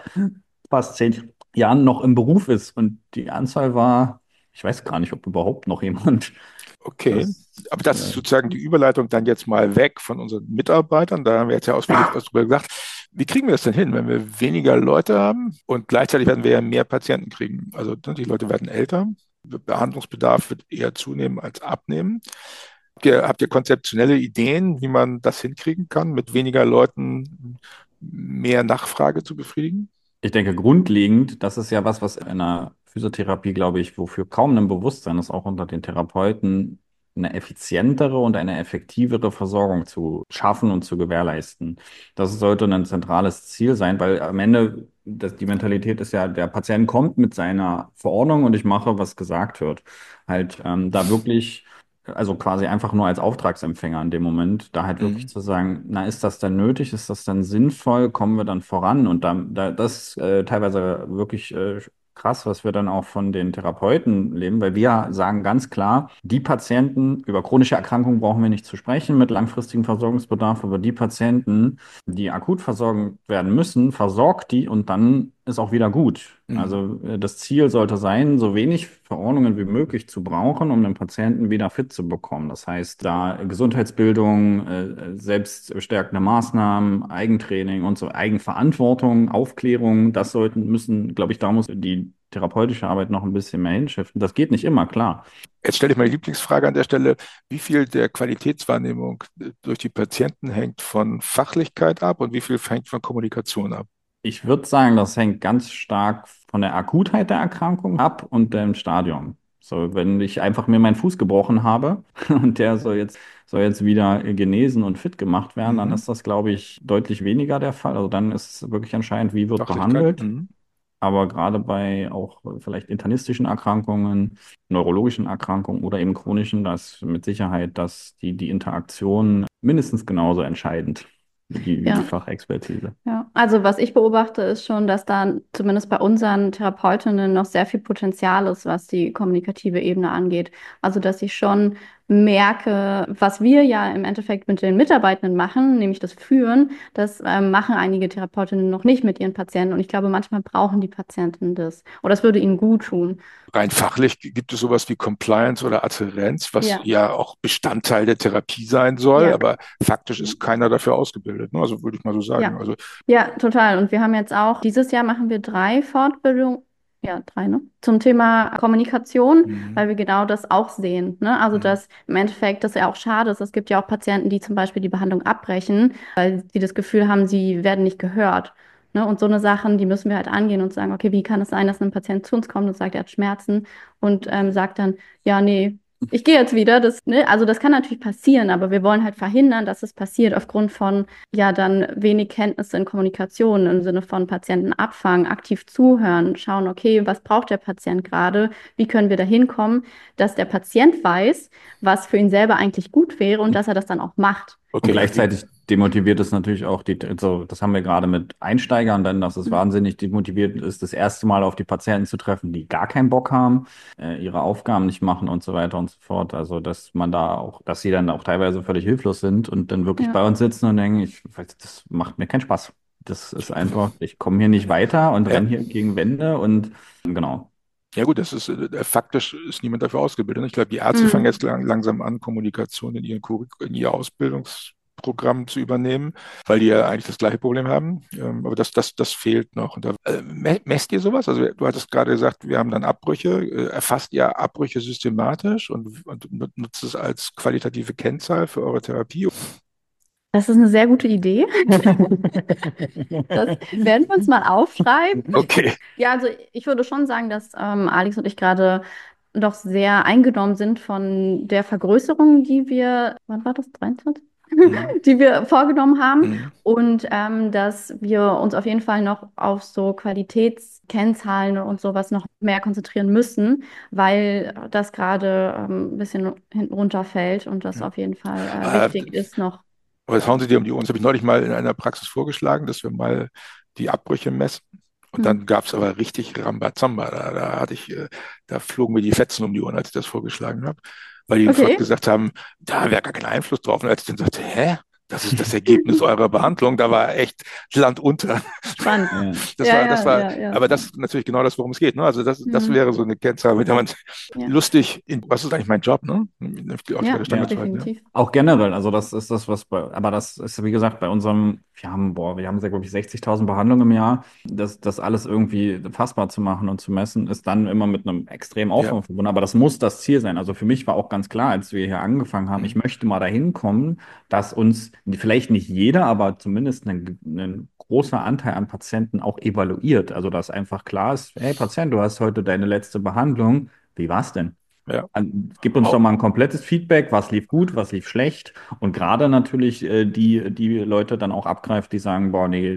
fast 10 Jahren noch im Beruf ist. Und die Anzahl war, ich weiß gar nicht, ob überhaupt noch jemand. Okay. Das, Aber das ist sozusagen die Überleitung dann jetzt mal weg von unseren Mitarbeitern. Da haben wir jetzt ja ausführlich was drüber gesagt. Wie kriegen wir das denn hin, wenn wir weniger Leute haben und gleichzeitig werden wir ja mehr Patienten kriegen? Also ne, die Leute werden älter, Behandlungsbedarf wird eher zunehmen als abnehmen. Habt ihr konzeptionelle Ideen, wie man das hinkriegen kann, mit weniger Leuten mehr Nachfrage zu befriedigen? Ich denke, grundlegend, das ist ja was in der Physiotherapie, glaube ich, wofür kaum ein Bewusstsein ist, auch unter den Therapeuten, eine effizientere und eine effektivere Versorgung zu schaffen und zu gewährleisten. Das sollte ein zentrales Ziel sein, weil am Ende die Mentalität ist ja, der Patient kommt mit seiner Verordnung und ich mache, was gesagt wird. Halt da wirklich, also quasi einfach nur als Auftragsempfänger in dem Moment, da halt wirklich Mhm. zu sagen, na, ist das denn nötig, ist das denn sinnvoll, kommen wir dann voran? Und das ist teilweise wirklich krass, was wir dann auch von den Therapeuten leben, weil wir sagen ganz klar, die Patienten, über chronische Erkrankungen brauchen wir nicht zu sprechen mit langfristigem Versorgungsbedarf, aber die Patienten, die akut versorgt werden müssen, versorgt die und dann ist auch wieder gut. Mhm. Also das Ziel sollte sein, so wenig Verordnungen wie möglich zu brauchen, um den Patienten wieder fit zu bekommen. Das heißt, da Gesundheitsbildung, selbststärkende Maßnahmen, Eigentraining und so, Eigenverantwortung, Aufklärung, glaube ich, da muss die therapeutische Arbeit noch ein bisschen mehr hinschiften. Das geht nicht immer, klar. Jetzt stelle ich meine Lieblingsfrage an der Stelle. Wie viel der Qualitätswahrnehmung durch die Patienten hängt von Fachlichkeit ab und wie viel hängt von Kommunikation ab? Ich würde sagen, das hängt ganz stark von der Akutheit der Erkrankung ab und dem Stadium. So, wenn ich einfach mir meinen Fuß gebrochen habe und der soll jetzt wieder genesen und fit gemacht werden, dann Mhm. ist das, glaube ich, deutlich weniger der Fall. Also dann ist es wirklich entscheidend, wie wird Fachlichkeit? behandelt. Mhm. Aber gerade bei auch vielleicht internistischen Erkrankungen, neurologischen Erkrankungen oder eben chronischen, da ist mit Sicherheit, dass die Interaktion mindestens genauso entscheidend wie die Ja. Fachexpertise. Ja, also was ich beobachte, ist schon, dass da zumindest bei unseren Therapeutinnen noch sehr viel Potenzial ist, was die kommunikative Ebene angeht. Also dass ich schon merke, was wir ja im Endeffekt mit den Mitarbeitenden machen, nämlich das Führen, das machen einige Therapeutinnen noch nicht mit ihren Patienten. Und ich glaube, manchmal brauchen die Patienten das. Oder das würde ihnen gut tun. Rein fachlich gibt es sowas wie Compliance oder Adhärenz, was Ja, ja auch Bestandteil der Therapie sein soll, ja. aber faktisch ist keiner dafür ausgebildet. Ne? Also würde ich mal so sagen. Ja, Also, ja, total. Und wir haben jetzt auch, dieses Jahr machen wir 3 Fortbildungen, ja, 3, ne? Zum Thema Kommunikation, mhm. weil wir genau das auch sehen, ne? Also, Mhm. dass im Endeffekt das ja auch schade ist. Es gibt ja auch Patienten, die zum Beispiel die Behandlung abbrechen, weil sie das Gefühl haben, sie werden nicht gehört. Ne? Und so eine Sachen, die müssen wir halt angehen und sagen, okay, wie kann es sein, dass ein Patient zu uns kommt und sagt, er hat Schmerzen und sagt dann, ja, nee, ich gehe jetzt wieder. Ne? Also das kann natürlich passieren, aber wir wollen halt verhindern, dass es passiert aufgrund von ja dann wenig Kenntnisse in Kommunikation im Sinne von Patienten abfangen, aktiv zuhören, schauen, okay, was braucht der Patient gerade, wie können wir da hinkommen, dass der Patient weiß, was für ihn selber eigentlich gut wäre und dass er das dann auch macht. Und Okay, ja, gleichzeitig demotiviert es natürlich auch so, das haben wir gerade mit Einsteigern, dann, dass es wahnsinnig demotiviert ist, das erste Mal auf die Patienten zu treffen, die gar keinen Bock haben, ihre Aufgaben nicht machen und so weiter und so fort. Also, dass sie dann auch teilweise völlig hilflos sind und dann wirklich Ja, bei uns sitzen und denken, ich weiß, das macht mir keinen Spaß. Das ist einfach, ich komme hier nicht weiter und ja. renne hier gegen Wände und genau. Ja gut, das ist faktisch ist niemand dafür ausgebildet. Ich glaube, die Ärzte fangen mhm. jetzt langsam an, Kommunikation in in ihr Ausbildungs Programm zu übernehmen, weil die ja eigentlich das gleiche Problem haben. Aber das fehlt noch. Und messt ihr sowas? Also du hattest gerade gesagt, wir haben dann Abbrüche. Erfasst ihr Abbrüche systematisch und nutzt es als qualitative Kennzahl für eure Therapie? Das ist eine sehr gute Idee. Das werden wir uns mal aufschreiben. Okay. Ja, also ich würde schon sagen, dass Alex und ich gerade doch sehr eingenommen sind von der Vergrößerung, die wir, wann war das, 23? Mhm. Die wir vorgenommen haben. Mhm. Und dass wir uns auf jeden Fall noch auf so Qualitätskennzahlen und sowas noch mehr konzentrieren müssen, weil das gerade ein bisschen hinten runterfällt und das Ja. auf jeden Fall Äh, wichtig ist noch. Aber das hauen sie dir um die Ohren. Das habe ich neulich mal in einer Praxis vorgeschlagen, dass wir mal die Abbrüche messen. Und Hm. dann gab es aber richtig Rambazamba. Da flogen mir die Fetzen um die Ohren, als ich das vorgeschlagen habe, weil die sofort Okay, gesagt haben, da wäre gar kein Einfluss drauf. Und als ich dann sagte, hä? Das ist das Ergebnis eurer Behandlung. Da war echt Land unter. spannend. Ja. Ja. Aber das ist natürlich genau das, worum es geht. Ne? Also das Hm. wäre so eine Kennzahl, mit der man Ja, lustig, was ist eigentlich mein Job, ne? Auch bei ja, der Ja. Stange zu halten, ja. definitiv. Auch generell, also das ist das, aber das ist, wie gesagt, bei unserem, wir haben ja, glaube ich, 60.000 Behandlungen im Jahr. Das alles irgendwie fassbar zu machen und zu messen, ist dann immer mit einem extremen Ja. Aufwand verbunden. Aber das muss das Ziel sein. Also für mich war auch ganz klar, als wir hier angefangen haben, ich Mhm. möchte mal dahin kommen, dass uns vielleicht nicht jeder, aber zumindest ein großer Anteil an Patienten auch evaluiert. Also dass einfach klar ist, hey Patient, du hast heute deine letzte Behandlung. Wie war's denn? Ja. Gib uns doch mal ein komplettes Feedback, was lief gut, was lief schlecht. Und gerade natürlich die Leute dann auch abgreift, die sagen, boah, nee,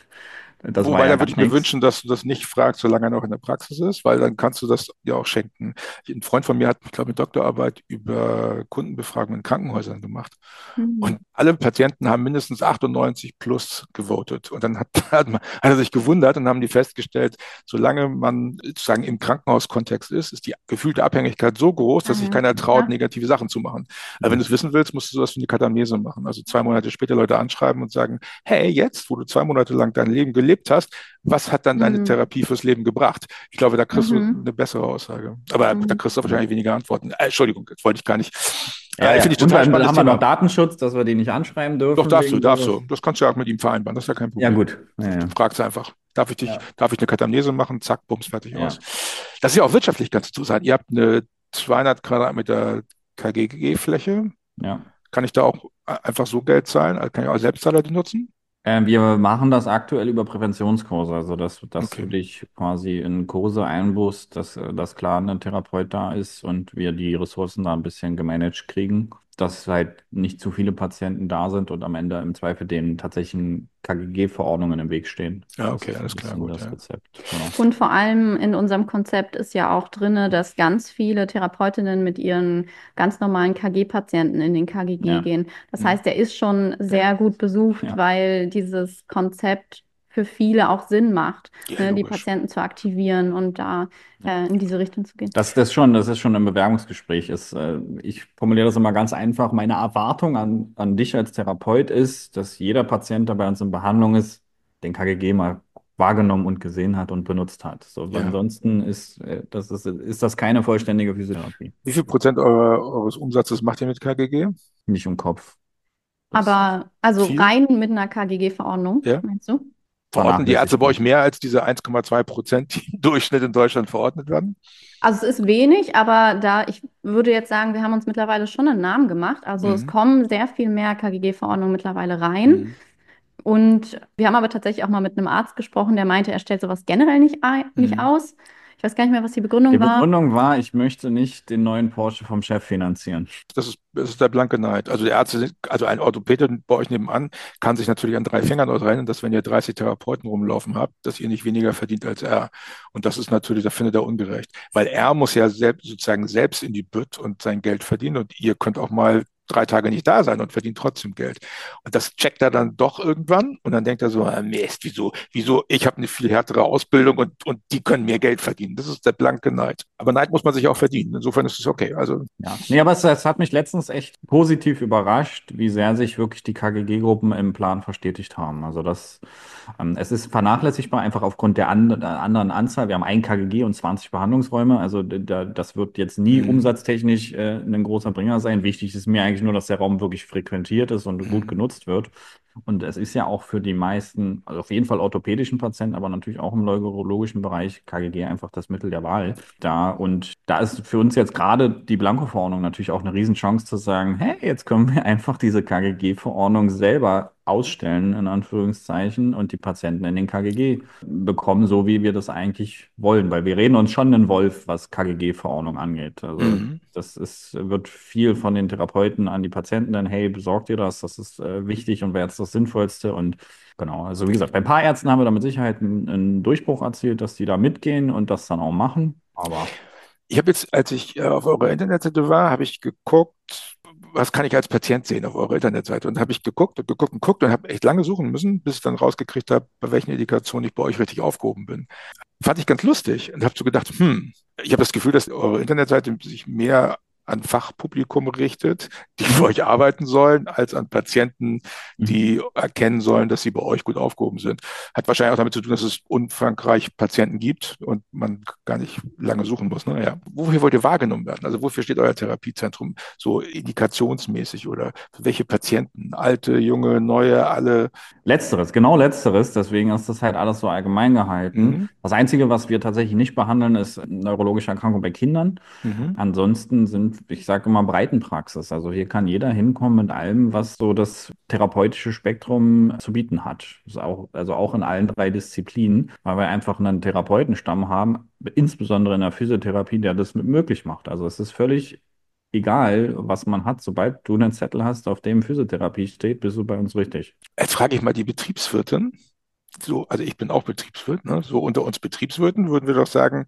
das war Wobei, ja da gar würde ich mir nichts. wünschen, dass du das nicht fragst, solange er noch in der Praxis ist, weil dann kannst du das dir auch schenken. Ein Freund von mir hat, ich glaube, eine Doktorarbeit über Kundenbefragungen in Krankenhäusern gemacht. Hm. Und alle Patienten haben mindestens 98 plus gewotet. Und dann hat er sich gewundert und haben die festgestellt, solange man sozusagen im Krankenhauskontext ist die gefühlte Abhängigkeit so groß, Ah dass sich ja, keiner traut, klar. negative Sachen zu machen. Also wenn du es wissen willst, musst du sowas wie eine Katamnese machen. Also 2 Monate später Leute anschreiben und sagen, hey, jetzt, wo du 2 Monate lang dein Leben gelebt hast, was hat dann deine Hm. Therapie fürs Leben gebracht? Ich glaube, da kriegst du Mhm. eine bessere Aussage. Aber da Mhm. kriegst du wahrscheinlich weniger Antworten. Entschuldigung, das wollte ich gar nicht. Ja, Finde ja. ich Und total dann spannendes haben wir noch Thema. Datenschutz, dass wir die nicht anschreiben Doch, dürfen darfst du, wegen darfst du. sowas. Das kannst du ja auch mit ihm vereinbaren, das ist ja kein Ja, Problem. gut. Ja, ja. Fragst einfach, Ja. darf ich eine Katamnese machen? Zack, bums, fertig aus. Ja. Das ist ja auch wirtschaftlich ganz interessant. Ihr habt eine 200 Quadratmeter KGG-Fläche. Ja. Kann ich da auch einfach so Geld zahlen? Also kann ich auch Selbstzahler die nutzen? Wir machen das aktuell über Präventionskurse, also dass du Okay. dich quasi in Kurse einbuchst, dass klar ein Therapeut da ist und wir die Ressourcen da ein bisschen gemanagt kriegen, dass halt nicht zu viele Patienten da sind und am Ende im Zweifel den tatsächlichen KGG-Verordnungen im Weg stehen. Ja, Das okay, ist so ein alles klar, bisschen gut, das ja. Rezept. Genau. Und vor allem in unserem Konzept ist ja auch drin, dass ganz viele Therapeutinnen mit ihren ganz normalen KG-Patienten in den KGG Ja, gehen. Das Hm. heißt, der ist schon Ja, sehr gut besucht, ja. weil dieses Konzept für viele auch Sinn macht, ja, ne, die logisch. Patienten zu aktivieren und da in diese Richtung zu gehen. Das ist schon ein Bewerbungsgespräch. Ich formuliere das immer ganz einfach. Meine Erwartung an dich als Therapeut ist, dass jeder Patient, der bei uns in Behandlung ist, den KGG mal wahrgenommen und gesehen hat und benutzt hat. So, Ja. ansonsten ist das keine vollständige Physiotherapie. Wie viel Prozent eures Umsatzes macht ihr mit KGG? Nicht im Kopf. Das Aber also Viel? rein mit einer KGG-Verordnung, Ja. meinst du? Verordnen die Ärzte bei vernachlässigbar. euch mehr als diese 1,2%, die im Durchschnitt in Deutschland verordnet werden? Also es ist wenig, aber ich würde jetzt sagen, wir haben uns mittlerweile schon einen Namen gemacht. Also es Mhm. kommen sehr viel mehr KGG-Verordnungen mittlerweile rein. Mhm. Und wir haben aber tatsächlich auch mal mit einem Arzt gesprochen, der meinte, er stellt sowas generell nicht Mhm. aus. Ich weiß gar nicht mehr, was die Die Begründung war. Begründung war, ich möchte nicht den neuen Porsche vom Chef finanzieren. Das ist der blanke Neid. Also der Ärzte also ein Orthopäde bei euch nebenan kann sich natürlich an 3 Fingern ausrechnen, dass wenn ihr 30 Therapeuten rumlaufen habt, dass ihr nicht weniger verdient als er. Und das ist natürlich, da findet er ungerecht. Weil er muss ja sozusagen selbst in die Bütt und sein Geld verdienen und ihr könnt auch mal 3 Tage nicht da sein und verdient trotzdem Geld. Und das checkt er dann doch irgendwann und dann denkt er so, Mist, wieso, ich habe eine viel härtere Ausbildung und die können mehr Geld verdienen. Das ist der blanke Neid. Aber Neid muss man sich auch verdienen. Insofern ist es okay. Also, Ja, nee, aber es hat mich letztens echt positiv überrascht, wie sehr sich wirklich die KGG-Gruppen im Plan verstetigt haben. Also es ist vernachlässigbar einfach aufgrund der anderen Anzahl. Wir haben ein KGG und 20 Behandlungsräume. Also das wird jetzt nie mhm. umsatztechnisch ein großer Bringer sein. Wichtig ist mir eigentlich eigentlich nur, dass der Raum wirklich frequentiert ist und gut genutzt wird. Und es ist ja auch für die meisten, also auf jeden Fall orthopädischen Patienten, aber natürlich auch im neurologischen Bereich KGG einfach das Mittel der Wahl da. Und da ist für uns jetzt gerade die Blanko-Verordnung natürlich auch eine Riesenchance zu sagen, hey, jetzt können wir einfach diese KGG-Verordnung selber ausstellen, in Anführungszeichen, und die Patienten in den KGG bekommen, so wie wir das eigentlich wollen. Weil wir reden uns schon einen Wolf, was KGG-Verordnung angeht. Also Mhm. wird viel von den Therapeuten an die Patienten dann, hey, besorgt ihr das? Das ist wichtig und wäre jetzt das Sinnvollste. Und genau, also wie gesagt, bei ein paar Ärzten haben wir da mit Sicherheit einen Durchbruch erzielt, dass die da mitgehen und das dann auch machen. Aber Ich habe jetzt, als ich auf eurer Internetseite war, habe ich geguckt, was kann ich als Patient sehen auf eurer Internetseite? Und habe ich geguckt und geguckt und geguckt und habe echt lange suchen müssen, bis ich dann rausgekriegt habe, bei welchen Indikationen ich bei euch richtig aufgehoben bin. Fand ich ganz lustig und habe so gedacht, ich habe das Gefühl, dass eure Internetseite sich mehr an Fachpublikum richtet, die für euch arbeiten sollen, als an Patienten, die erkennen sollen, dass sie bei euch gut aufgehoben sind. Hat wahrscheinlich auch damit zu tun, dass es umfangreich Patienten gibt und man gar nicht lange suchen muss. Ne? Ja. Wofür wollt ihr wahrgenommen werden? Also wofür steht euer Therapiezentrum so indikationsmäßig oder für welche Patienten? Alte, junge, neue, alle? Letzteres, genau letzteres. Deswegen ist das halt alles so allgemein gehalten. Mhm. Das Einzige, was wir tatsächlich nicht behandeln, ist neurologische Erkrankung bei Kindern. Mhm. Ansonsten ich sage immer, Breitenpraxis. Also hier kann jeder hinkommen mit allem, was so das therapeutische Spektrum zu bieten hat. Das ist auch, also auch in allen drei Disziplinen, weil wir einfach einen Therapeutenstamm haben, insbesondere in der Physiotherapie, der das möglich macht. Also es ist völlig egal, was man hat. Sobald du einen Zettel hast, auf dem Physiotherapie steht, bist du bei uns richtig. Jetzt frage ich mal die Betriebswirtin. So, also ich bin auch Betriebswirt, ne? So unter uns Betriebswirten würden wir doch sagen,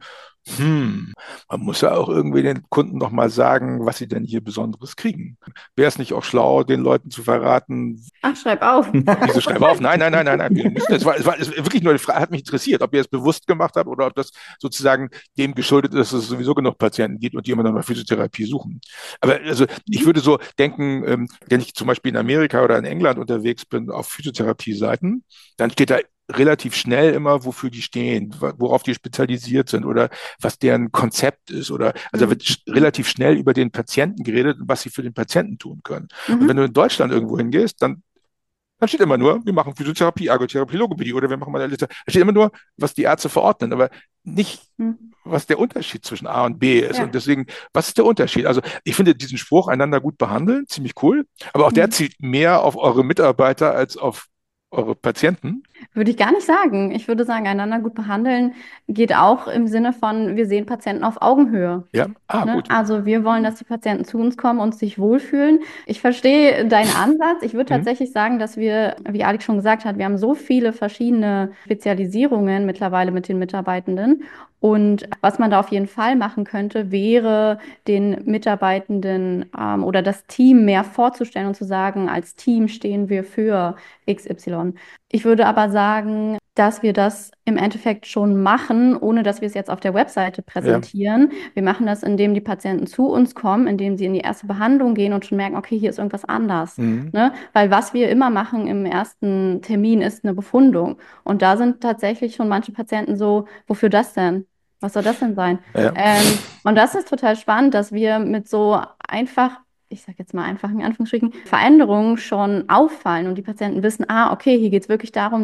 man muss ja auch irgendwie den Kunden noch mal sagen, was sie denn hier Besonderes kriegen. Wäre es nicht auch schlau, den Leuten zu verraten, Ach, schreib auf. wieso schreib auf? Nein, nein, nein, nein, nein. Wir müssen, es war wirklich nur eine Frage, hat mich interessiert, ob ihr es bewusst gemacht habt oder ob das sozusagen dem geschuldet ist, dass es sowieso genug Patienten gibt und die immer noch mal Physiotherapie suchen. Aber also ich würde so denken, wenn ich zum Beispiel in Amerika oder in England unterwegs bin auf Physiotherapie-Seiten, dann steht da relativ schnell immer, wofür die stehen, worauf die spezialisiert sind oder was deren Konzept ist oder also Mhm. wird relativ schnell über den Patienten geredet und was sie für den Patienten tun können. Und wenn Mhm. du in Deutschland irgendwo hingehst, dann steht immer nur, wir machen Physiotherapie, Ergotherapie, Logopädie oder wir machen mal eine Liste. Da steht immer nur, was die Ärzte verordnen, aber nicht, Mhm. was der Unterschied zwischen A und B ist. Und Ja. deswegen, was ist der Unterschied? Also ich finde diesen Spruch, einander gut behandeln, ziemlich cool, aber auch der Mhm. zielt mehr auf eure Mitarbeiter als auf eure Patienten. Würde ich gar nicht sagen. Ich würde sagen, einander gut behandeln geht auch im Sinne von, wir sehen Patienten auf Augenhöhe. Ja, Ne? gut. Also wir wollen, dass die Patienten zu uns kommen und sich wohlfühlen. Ich verstehe deinen Ansatz. Ich würde Mhm. tatsächlich sagen, dass wir, wie Alex schon gesagt hat, wir haben so viele verschiedene Spezialisierungen mittlerweile mit den Mitarbeitenden. Und was man da auf jeden Fall machen könnte, wäre den Mitarbeitenden oder das Team mehr vorzustellen und zu sagen, als Team stehen wir für XY. Ich würde aber sagen, dass wir das im Endeffekt schon machen, ohne dass wir es jetzt auf der Webseite Ja. präsentieren. Wir machen das, indem die Patienten zu uns kommen, indem sie in die erste Behandlung gehen und schon merken, okay, hier ist irgendwas anders. Mhm. Ne? Weil was wir immer machen im ersten Termin ist eine Befundung. Und da sind tatsächlich schon manche Patienten so, wofür das denn? Was soll das denn sein? Ja. Und das ist total spannend, dass wir mit so einfach, ich sage jetzt mal einfach in Anführungsstrichen, Veränderungen schon auffallen und die Patienten wissen, okay, hier geht es wirklich darum,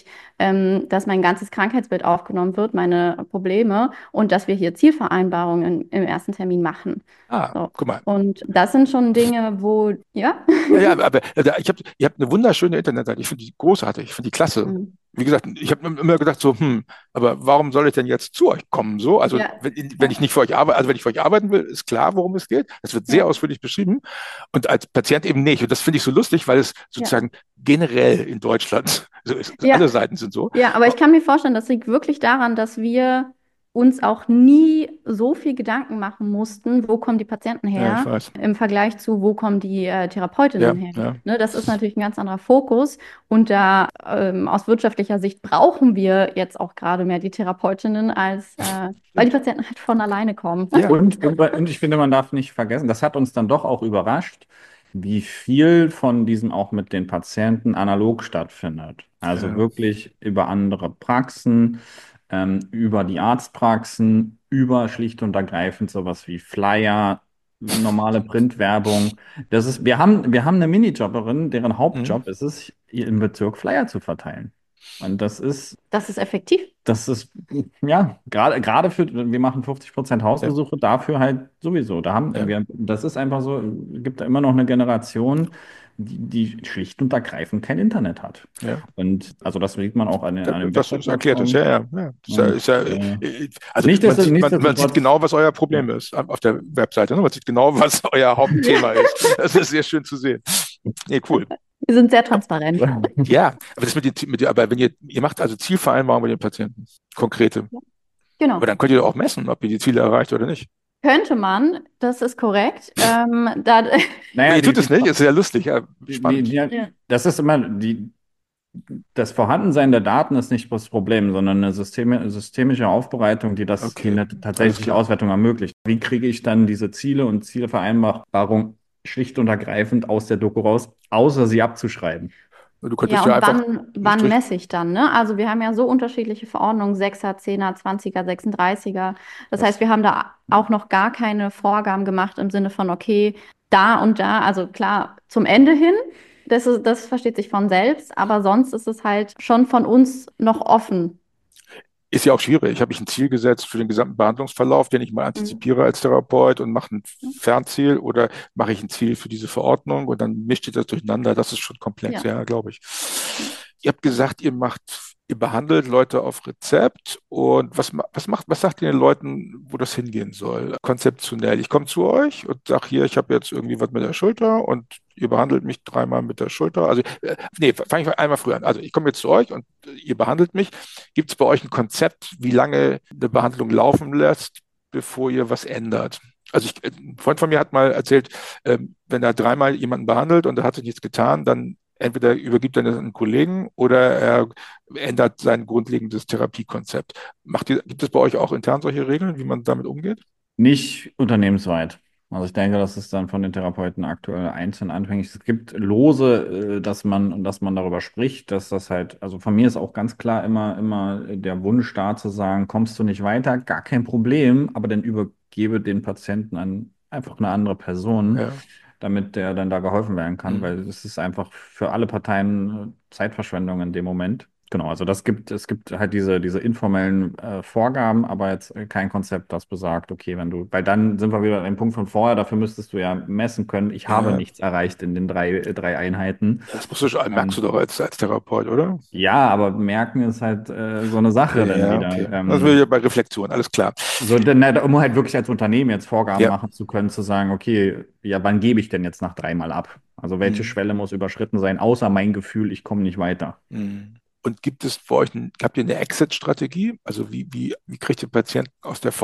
dass mein ganzes Krankheitsbild aufgenommen wird, meine Probleme und dass wir hier Zielvereinbarungen im ersten Termin machen. So. Guck mal. Und das sind schon Dinge, wo, ja. Ja, ja, aber ihr habt eine wunderschöne Internetseite. Ich finde die großartig, ich finde die klasse. Mhm. Wie gesagt, ich habe immer gedacht so, aber warum soll ich denn jetzt zu euch kommen? So, also Ja, wenn ich nicht für euch arbeite, also wenn ich für euch arbeiten will, ist klar, worum es geht. Das wird sehr ja, ausführlich beschrieben und als Patient eben nicht. Und das finde ich so lustig, weil es ja. sozusagen generell in Deutschland so ist. Ja, Alle Seiten sind so. ja, aber ich kann mir vorstellen, das liegt wirklich daran, dass wir uns auch nie so viel Gedanken machen mussten, wo kommen die Patienten Ja, ich her, weiß. im Vergleich zu, wo kommen die Ja, Therapeutinnen her. ja. Ne, das ist natürlich ein ganz anderer Fokus. Und da aus wirtschaftlicher Sicht brauchen wir jetzt auch gerade mehr die Therapeutinnen, weil die Patienten halt von alleine kommen. Ja. Und ich finde, man darf nicht vergessen, das hat uns dann doch auch überrascht, wie viel von diesem auch mit den Patienten analog stattfindet. Also Ja. wirklich über andere Praxen, über die Arztpraxen, über schlicht und ergreifend sowas wie Flyer, normale Printwerbung. Wir haben eine Minijobberin, deren Mhm. Hauptjob ist es, im Bezirk Flyer zu verteilen. Und Das ist effektiv. das ist, ja, gerade wir machen 50% Ja, Hausbesuche, dafür halt sowieso. ja. Das ist einfach so, gibt da immer noch eine Generation, die schlicht und ergreifend kein Internet hat. Ja. Und also das sieht man auch an den Das erklärt es, ja, Website-Plattformen. ja. Ja. Und Also man sieht nichtsdestotrotz, genau, was euer ja. Problem ist auf der Webseite. Ne? Man sieht genau, was euer Hauptthema ist. Das ist sehr schön zu sehen. Nee, cool. Wir sind sehr transparent. Ja, aber das aber wenn ihr macht also Zielvereinbarungen mit den Patienten, konkrete. Aber Genau. dann könnt ihr doch auch messen, ob ihr die Ziele erreicht oder nicht. Könnte man, das ist korrekt. Da, Aber Naja, ihr tut es nicht, ist sehr lustig, ja, spannend. ja. das ist immer das Vorhandensein der Daten ist nicht das Problem, sondern eine systemische Aufbereitung, die Okay, eine alles tatsächliche klar. Auswertung ermöglicht. Wie kriege ich dann diese Ziele und Zielvereinbarung schlicht und ergreifend aus der Doku raus, außer sie abzuschreiben? Du Ja, könntest ja und einfach einen wann Strich. messe ich dann, ne? Also wir haben ja so unterschiedliche Verordnungen, 6er, 10er, 20er, 36er. Das heißt, Was? wir haben da auch noch gar keine Vorgaben gemacht im Sinne von, okay, da und da, also klar, zum Ende hin, das versteht sich von selbst, aber sonst ist es halt schon von uns noch offen. Ist ja auch schwierig. Habe ich ein Ziel gesetzt für den gesamten Behandlungsverlauf, den ich mal Mhm. antizipiere als Therapeut und mache ein Fernziel oder mache ich ein Ziel für diese Verordnung und dann mischt ihr das durcheinander. Das ist schon komplex, Ja. ja, glaube ich. Ihr habt gesagt, ihr behandelt Leute auf Rezept und was sagt ihr den Leuten, wo das hingehen soll? Konzeptionell. Ich komme zu euch und sage hier, ich habe jetzt irgendwie was mit der Schulter und ihr behandelt mich dreimal mit der Schulter. Also, nee, fange ich einmal früher an. Also, ich komme jetzt zu euch und ihr behandelt mich. Gibt es bei euch ein Konzept, wie lange eine Behandlung laufen lässt, bevor ihr was ändert? Also ein Freund von mir hat mal erzählt, wenn er dreimal jemanden behandelt und er hat sich nichts getan, dann entweder übergibt er das an einen Kollegen oder er ändert sein grundlegendes Therapiekonzept. Gibt es bei euch auch intern solche Regeln, wie man damit umgeht? Nicht unternehmensweit. Also ich denke, das ist dann von den Therapeuten aktuell einzeln anhängig. Es gibt Lose, dass man darüber spricht, dass das halt, also von mir ist auch ganz klar immer der Wunsch da zu sagen, kommst du nicht weiter, gar kein Problem, aber dann übergebe den Patienten an einfach eine andere Person, Ja. damit der dann da geholfen werden kann, Hm. weil es ist einfach für alle Parteien Zeitverschwendung in dem Moment. Genau, also es gibt halt diese informellen Vorgaben, aber jetzt kein Konzept, das besagt, okay, weil dann sind wir wieder an dem Punkt von vorher, dafür müsstest du ja messen können, ich habe Ja. nichts erreicht in den drei Einheiten. Das merkst du Ähm, doch als Therapeut, oder? ja, aber merken ist halt so eine Sache dann Ja, wieder. okay. Das will ich bei Reflexion, alles klar. So, um halt wirklich als Unternehmen jetzt Vorgaben Ja. machen zu können, zu sagen, okay, ja, wann gebe ich denn jetzt nach dreimal ab? Also welche Hm. Schwelle muss überschritten sein, außer mein Gefühl, ich komme nicht weiter. Hm. Und habt ihr eine Exit-Strategie? Also wie kriegt ihr Patienten aus der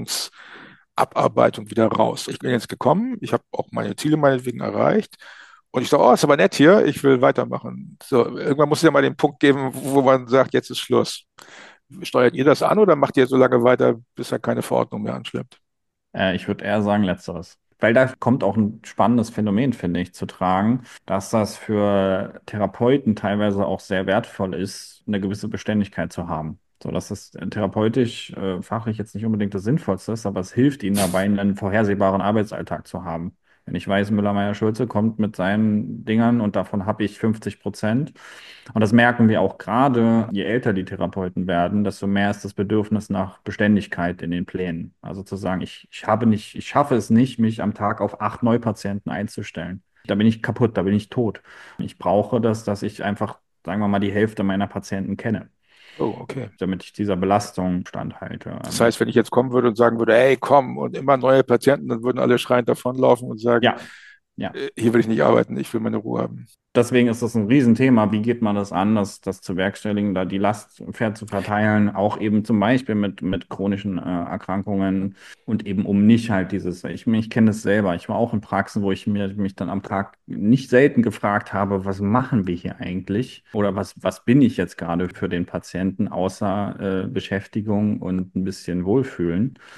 Verordnungsabarbeitung wieder raus? Ich bin jetzt gekommen, ich habe auch meine Ziele meinetwegen erreicht und ich sage, oh, ist aber nett hier, ich will weitermachen. So, irgendwann muss es ja mal den Punkt geben, wo man sagt, jetzt ist Schluss. Steuert ihr das an oder macht ihr so lange weiter, bis er keine Verordnung mehr anschleppt? Ich würde eher sagen, letzteres. Weil da kommt auch ein spannendes Phänomen, finde ich, zu tragen, dass das für Therapeuten teilweise auch sehr wertvoll ist, eine gewisse Beständigkeit zu haben. So, dass es therapeutisch, fachlich jetzt nicht unbedingt das Sinnvollste ist, aber es hilft ihnen dabei, einen vorhersehbaren Arbeitsalltag zu haben. Wenn ich weiß, Müller-Meyer-Schulze kommt mit seinen Dingern und davon habe ich 50%. Und das merken wir auch gerade, je älter die Therapeuten werden, desto mehr ist das Bedürfnis nach Beständigkeit in den Plänen. Also zu sagen, ich schaffe es nicht, mich am Tag auf 8 Neupatienten einzustellen. Da bin ich kaputt, da bin ich tot. Ich brauche das, dass ich einfach, sagen wir mal, die Hälfte meiner Patienten kenne, Oh, okay. damit ich dieser Belastung standhalte. Das heißt, wenn ich jetzt kommen würde und sagen würde, hey, komm, und immer neue Patienten, dann würden alle schreiend davonlaufen und sagen, Ja, ja. hier will ich nicht arbeiten, ich will meine Ruhe haben. Deswegen ist das ein Riesenthema. Wie geht man das an, das zu bewerkstelligen, da die Last fair zu verteilen, auch eben zum Beispiel mit chronischen Erkrankungen und eben um nicht halt ich kenne es selber. Ich war auch in Praxen, wo ich mich dann am Tag nicht selten gefragt habe, was machen wir hier eigentlich? Oder was bin ich jetzt gerade für den Patienten, außer Beschäftigung und ein bisschen Wohlfühlen? Mhm.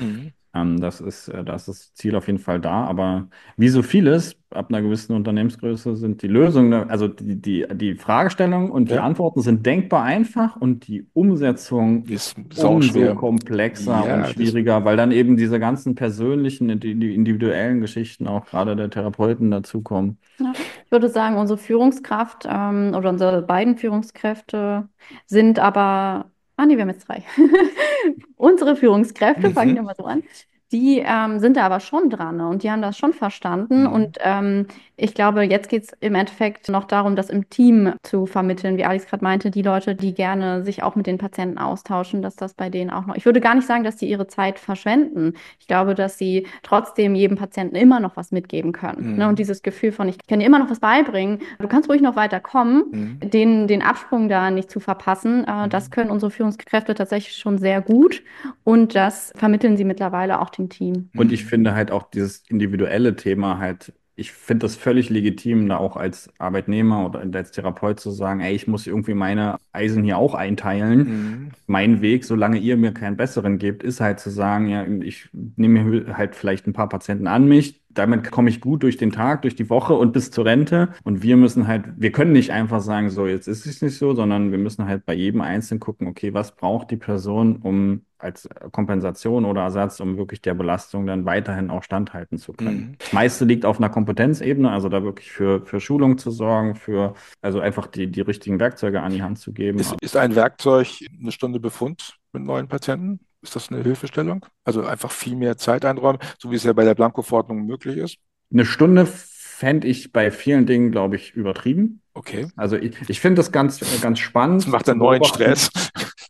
Da ist das Ziel auf jeden Fall da. Aber wie so vieles, ab einer gewissen Unternehmensgröße sind die Lösungen, also die Fragestellungen und die Ja, Antworten sind denkbar einfach und die Umsetzung ist umso sauschwer. komplexer und Ja, das, schwieriger, weil dann eben diese ganzen persönlichen, die individuellen Geschichten auch gerade der Therapeuten dazukommen. Ja. Ich würde sagen, unsere Führungskraft oder unsere beiden Führungskräfte sind aber, nee, wir haben jetzt drei. Unsere Führungskräfte, fangen wir mhm, mal so an, die sind da aber schon dran, ne? Und die haben das schon verstanden. mhm, Und ich glaube, jetzt geht es im Endeffekt noch darum, das im Team zu vermitteln, wie Alex gerade meinte, die Leute, die gerne sich auch mit den Patienten austauschen, dass das bei denen auch noch. Ich würde gar nicht sagen, dass die ihre Zeit verschwenden. Ich glaube, dass sie trotzdem jedem Patienten immer noch was mitgeben können. Ne? Und mhm, dieses Gefühl von, ich kann dir immer noch was beibringen, du kannst ruhig noch weiterkommen, mhm, den Absprung da nicht zu verpassen, das mhm, können unsere Führungskräfte tatsächlich schon sehr gut. Und das vermitteln sie mittlerweile auch dem Team. Und ich mhm, finde halt auch dieses individuelle Thema halt, ich finde das völlig legitim, da auch als Arbeitnehmer oder als Therapeut zu sagen, ey, ich muss irgendwie meine Eisen hier auch einteilen. mhm, Mein Weg, solange ihr mir keinen besseren gebt, ist halt zu sagen, ja, ich nehme mir halt vielleicht ein paar Patienten an mich. Damit komme ich gut durch den Tag, durch die Woche und bis zur Rente. Und wir müssen halt, wir können nicht einfach sagen, so, jetzt ist es nicht so, sondern wir müssen halt bei jedem Einzelnen gucken, okay, was braucht die Person, um als Kompensation oder Ersatz, um wirklich der Belastung dann weiterhin auch standhalten zu können. mhm. Das meiste liegt auf einer Kompetenzebene, also da wirklich für Schulung zu sorgen, also einfach die richtigen Werkzeuge an die Hand zu geben. Ist ein Werkzeug eine Stunde Befund mit neuen Patienten? Ist das eine Hilfestellung? Also einfach viel mehr Zeit einräumen, so wie es ja bei der Blanko-Verordnung möglich ist? Eine Stunde fände ich bei vielen Dingen, glaube ich, übertrieben. Okay. Also ich finde das ganz Das spannend macht zu einen neuen beobachten. Stress.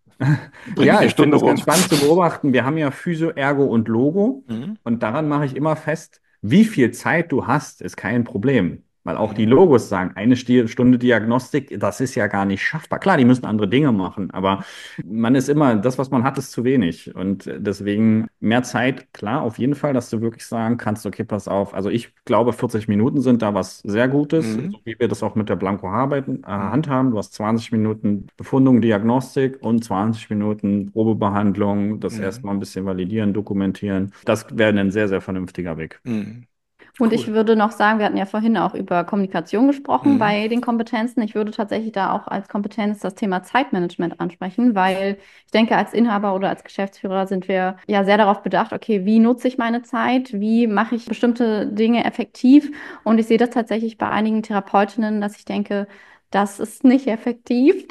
Bring mich Ja, eine ich finde Stunde das ganz rum. spannend zu beobachten. Wir haben ja Physio, Ergo und Logo. Mhm. Und daran mache ich immer fest, wie viel Zeit du hast, ist kein Problem. Weil auch die Mhm. Logos sagen, eine Stunde Diagnostik, das ist ja gar nicht schaffbar. Klar, die müssen andere Dinge machen, aber man ist immer, das, was man hat, ist zu wenig. Und deswegen mehr Zeit, klar, auf jeden Fall, dass du wirklich sagen kannst, okay, pass auf. Also ich glaube, 40 Minuten sind da was sehr Gutes, so Mhm. wie wir das auch mit der Blanco Mhm. handhaben. Du hast 20 Minuten Befundung, Diagnostik und 20 Minuten Probebehandlung, das Mhm. erstmal ein bisschen validieren, dokumentieren. Das wäre ein sehr, sehr vernünftiger Weg. Mhm. Und ich Cool. würde noch sagen, wir hatten ja vorhin auch über Kommunikation gesprochen Mhm. bei den Kompetenzen. Ich würde tatsächlich da auch als Kompetenz das Thema Zeitmanagement ansprechen, weil ich denke, als Inhaber oder als Geschäftsführer sind wir ja sehr darauf bedacht, okay, wie nutze ich meine Zeit? Wie mache ich bestimmte Dinge effektiv? Und ich sehe das tatsächlich bei einigen Therapeutinnen, dass ich denke, das ist nicht effektiv.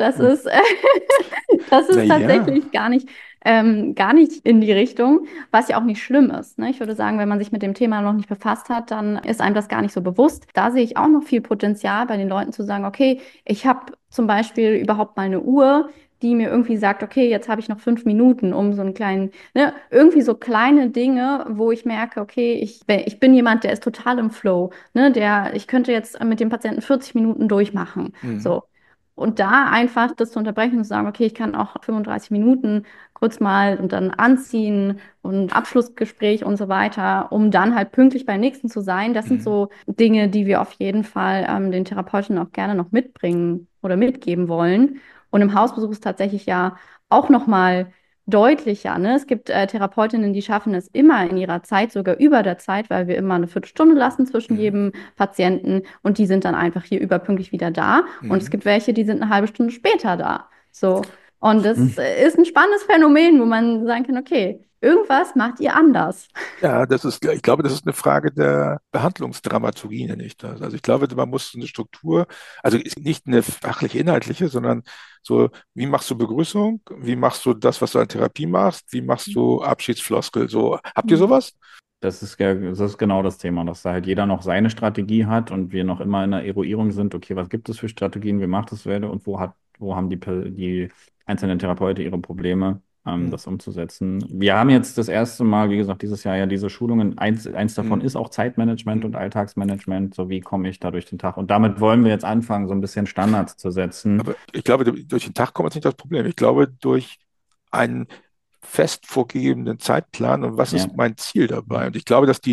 Das ist Naja. tatsächlich gar nicht in die Richtung, was ja auch nicht schlimm ist. Ne? Ich würde sagen, wenn man sich mit dem Thema noch nicht befasst hat, dann ist einem das gar nicht so bewusst. Da sehe ich auch noch viel Potenzial bei den Leuten zu sagen, okay, ich habe zum Beispiel überhaupt mal eine Uhr, die mir irgendwie sagt, okay, jetzt habe ich noch 5 Minuten, um so einen kleinen, ne, irgendwie so kleine Dinge, wo ich merke, okay, ich bin jemand, der ist total im Flow, ne, ich könnte jetzt mit dem Patienten 40 Minuten durchmachen. Mhm. So. Und da einfach das zu unterbrechen und zu sagen, okay, ich kann auch 35 Minuten kurz mal und dann anziehen und Abschlussgespräch und so weiter, um dann halt pünktlich beim nächsten zu sein. Das sind Mhm. so Dinge, die wir auf jeden Fall den Therapeuten auch gerne noch mitbringen oder mitgeben wollen. Und im Hausbesuch ist tatsächlich ja auch noch mal deutlicher. Ne? Es gibt Therapeutinnen, die schaffen es immer in ihrer Zeit, sogar über der Zeit, weil wir immer eine Viertelstunde lassen zwischen Mhm. jedem Patienten und die sind dann einfach hier überpünktlich wieder da. Und es Mhm. gibt welche, die sind eine halbe Stunde später da. So. Und Hm. das ist ein spannendes Phänomen, wo man sagen kann, okay, irgendwas macht ihr anders. Ja, ich glaube, das ist eine Frage der Behandlungsdramaturgie, nenne ich das. Also ich glaube, man muss eine Struktur, also ist nicht eine fachliche, inhaltliche, sondern so, wie machst du Begrüßung? Wie machst du das, was du an Therapie machst? Wie machst du Abschiedsfloskel? So, habt ihr sowas? Das ist genau das Thema, dass da halt jeder noch seine Strategie hat und wir noch immer in der Eruierung sind, okay, was gibt es für Strategien, wie macht es wer und wo haben die einzelnen Therapeuten ihre Probleme, Hm, das umzusetzen. Wir haben jetzt das erste Mal, wie gesagt, dieses Jahr ja diese Schulungen. Eins davon hm, ist auch Zeitmanagement und hm. Alltagsmanagement, so wie komme ich da durch den Tag. Und damit wollen wir jetzt anfangen, so ein bisschen Standards zu setzen. Aber ich glaube, durch den Tag kommt jetzt nicht das Problem. Ich glaube, durch einen fest vorgegebenen Zeitplan und was Ja. ist mein Ziel dabei? Und ich glaube, dass die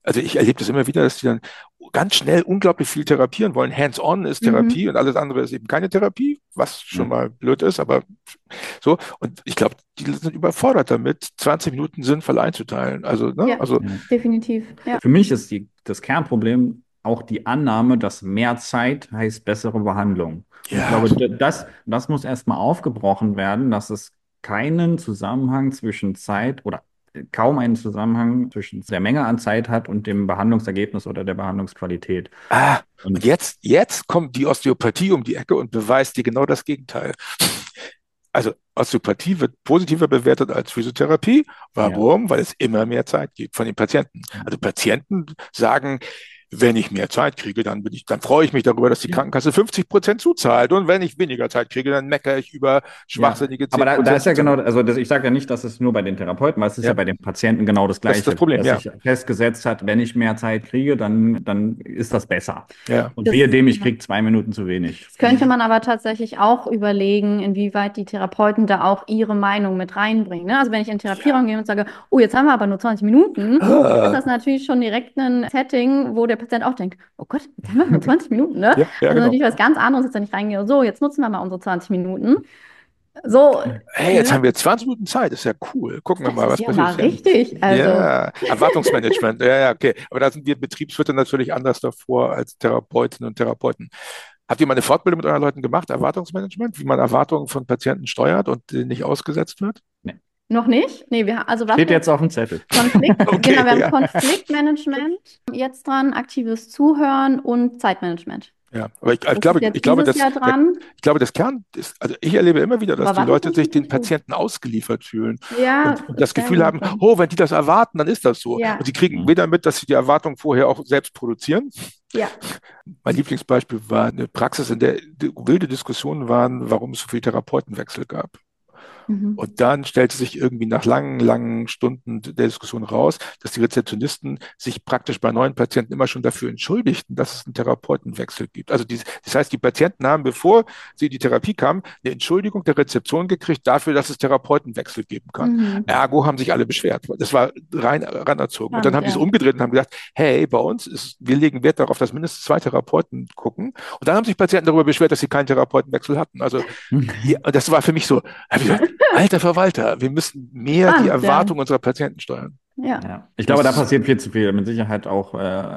Also ich erlebe das immer wieder, dass die dann ganz schnell unglaublich viel therapieren wollen. Hands-on ist Mhm. Therapie und alles andere ist eben keine Therapie, was schon Ja. mal blöd ist, aber so. Und ich glaube, die sind überfordert damit, 20 Minuten sinnvoll einzuteilen. Also, ne, Ja, also, Ja. definitiv. Ja. Für mich ist das Kernproblem auch die Annahme, dass mehr Zeit heißt bessere Behandlung. Und ich ja, glaube, das muss erstmal aufgebrochen werden, dass es keinen Zusammenhang zwischen Zeit oder kaum einen Zusammenhang zwischen der Menge an Zeit hat und dem Behandlungsergebnis oder der Behandlungsqualität. und Und jetzt kommt die Osteopathie um die Ecke und beweist dir genau das Gegenteil. Also Osteopathie wird positiver bewertet als Physiotherapie. ja. Warum? Weil es immer mehr Zeit gibt von den Patienten. Also Patienten sagen, wenn ich mehr Zeit kriege, dann freue ich mich darüber, dass die Ja. Krankenkasse 50% zuzahlt. Und wenn ich weniger Zeit kriege, dann meckere ich über Ja, schwachsinnige aber da 10% ist ja genau, Zuzahlung. also ich sage ja nicht, dass es nur bei den Therapeuten, weil es ist ja Ja, bei den Patienten genau das das ist das Gleiche, Problem, dass ja. sich festgesetzt hat, wenn ich mehr Zeit kriege, dann ist das besser. Ja. Und wehe Das, dem, ich kriege 2 Minuten zu wenig. das könnte man aber tatsächlich auch überlegen, inwieweit die Therapeuten da auch ihre Meinung mit reinbringen. Ne? Also wenn ich in den Therapieraum gehe und sage, oh, jetzt haben wir aber nur 20 Minuten, ist Ah, das natürlich schon direkt ein Setting, wo der Patient auch denkt, oh Gott, jetzt haben wir nur 20 Minuten, ne? ja, ja, Also genau. natürlich was ganz anderes, als wenn ich reingehe, so, jetzt nutzen wir mal unsere 20 Minuten. So, Hey, jetzt haben ne? wir 20 Minuten Zeit, ist ja cool. Gucken wir Das mal, ist was ja passiert. mal richtig. Also, Ja, Erwartungsmanagement, ja, ja, okay. Aber da sind wir Betriebswirte natürlich anders davor als Therapeutinnen und Therapeuten. Habt ihr mal eine Fortbildung mit euren Leuten gemacht, Erwartungsmanagement, wie man Erwartungen von Patienten steuert und denen nicht ausgesetzt wird? Nee. noch nicht? Nee, also was Steht wir jetzt auf dem Zettel. Okay, Genau, wir haben ja. Konfliktmanagement jetzt dran, aktives Zuhören und Zeitmanagement. Ja, aber Das ist jetzt dieses Jahr dran. ich glaube, das Kern ist, also ich erlebe immer wieder, dass die Leute sich Erwartungsmanagement den finde ich gut. Patienten ausgeliefert fühlen Ja, und das ist sehr Gefühl gut. haben, oh, wenn die das erwarten, dann ist das so. Und Ja, sie kriegen Ja. weder mit, dass sie die Erwartung vorher auch selbst produzieren. ja. Mein Lieblingsbeispiel war eine Praxis, in der wilde Diskussionen waren, warum es so viel Therapeutenwechsel gab. Mhm. Und dann stellte sich irgendwie nach langen, langen Stunden der Diskussion raus, dass die Rezeptionisten sich praktisch bei neuen Patienten immer schon dafür entschuldigten, dass es einen Therapeutenwechsel gibt. Also das heißt, die Patienten haben, bevor sie in die Therapie kamen, eine Entschuldigung der Rezeption gekriegt dafür, dass es Therapeutenwechsel geben kann. Mhm. Ergo haben sich alle beschwert. Das war rein ranerzogen. Und dann Spannend, haben die es ja. umgedreht und haben gesagt, hey, bei uns wir legen Wert darauf, dass mindestens 2 Therapeuten gucken. Und dann haben sich Patienten darüber beschwert, dass sie keinen Therapeutenwechsel hatten. Also ja, das war für mich so, hab ich gesagt, alter Verwalter, wir müssen mehr die Spannend, ja. Erwartungen unserer Patienten steuern. Ja. Ja, ich glaube, da Das, passiert viel zu viel. Mit Sicherheit auch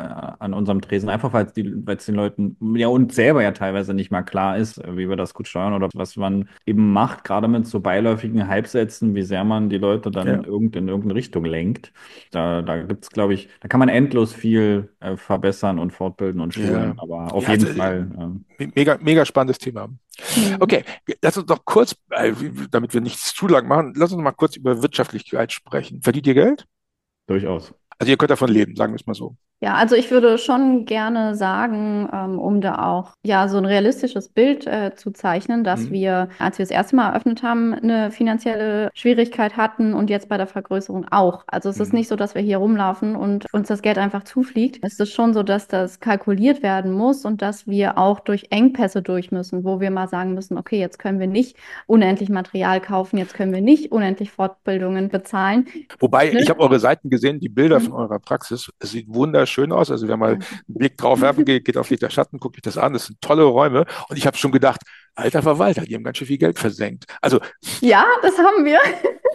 an unserem Tresen. Einfach weil es den Leuten ja und selber ja teilweise nicht mal klar ist, wie wir das gut steuern oder was man eben macht, gerade mit so beiläufigen Halbsätzen, wie sehr man die Leute dann ja, in irgendeine Richtung lenkt. Da gibt es, glaube ich, da kann man endlos viel verbessern und fortbilden und schulen. ja, Aber auf ja, also, jeden Fall. mega, mega spannendes Thema. Mhm. Okay, lass uns noch kurz, damit wir nichts zu lang machen, lass uns noch mal kurz über Wirtschaftlichkeit sprechen. Verdient ihr Geld? Durchaus. Also ihr könnt davon leben, sagen wir es mal so. Ja, also ich würde schon gerne sagen, um da auch ja so ein realistisches Bild zu zeichnen, dass Mhm. wir, als wir das erste Mal eröffnet haben, eine finanzielle Schwierigkeit hatten und jetzt bei der Vergrößerung auch. Also es ist Mhm. nicht so, dass wir hier rumlaufen und uns das Geld einfach zufliegt. Es ist schon so, dass das kalkuliert werden muss und dass wir auch durch Engpässe durch müssen, wo wir mal sagen müssen, okay, jetzt können wir nicht unendlich Material kaufen, jetzt können wir nicht unendlich Fortbildungen bezahlen. Wobei, ich Ne? habe eure Seiten gesehen, die Bilder von Mhm. eurer Praxis. Es sieht wunderschön aus. Also wer mal einen Danke. Blick drauf werfen geht auf Licht der Schatten, guckt euch das an. Das sind tolle Räume. Und ich habe schon gedacht, alter Verwalter, die haben ganz schön viel Geld versenkt. Also, Ja, das haben wir.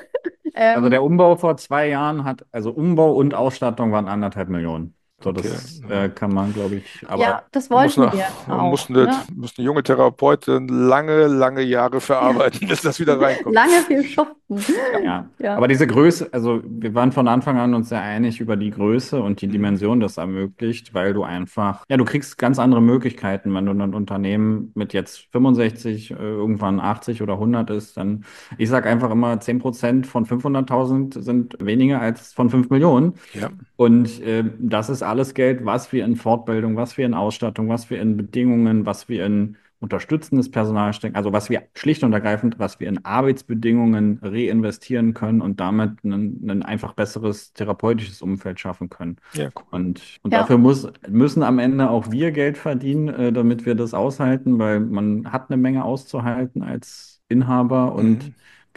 Also der Ähm, Umbau vor 2 Jahren also Umbau und Ausstattung waren 1,5 Millionen. So, okay. das kann man, glaube ich, aber Ja, das Muss wollten eine, wir muss auch. eine, Ne? muss eine junge Therapeutin lange, lange Jahre Ja. verarbeiten, bis das wieder reinkommt. Lange viel schuften. Ja. ja. Ja. Aber diese Größe, also wir waren von Anfang an uns sehr einig über die Größe und die Mhm. Dimension, das ermöglicht, weil du einfach, ja, du kriegst ganz andere Möglichkeiten, wenn du ein Unternehmen mit jetzt 65, irgendwann 80 oder 100 ist, dann, ich sage einfach immer, 10% von 500.000 sind weniger als von 5 Millionen. Ja. Und das ist alles Geld, was wir in Fortbildung, was wir in Ausstattung, was wir in Bedingungen, was wir in unterstützendes Personal stecken, also was wir schlicht und ergreifend, was wir in Arbeitsbedingungen reinvestieren können und damit ein einfach besseres therapeutisches Umfeld schaffen können. Ja, cool. Und Ja. dafür müssen am Ende auch wir Geld verdienen, damit wir das aushalten, weil man hat eine Menge auszuhalten als Inhaber und Mhm.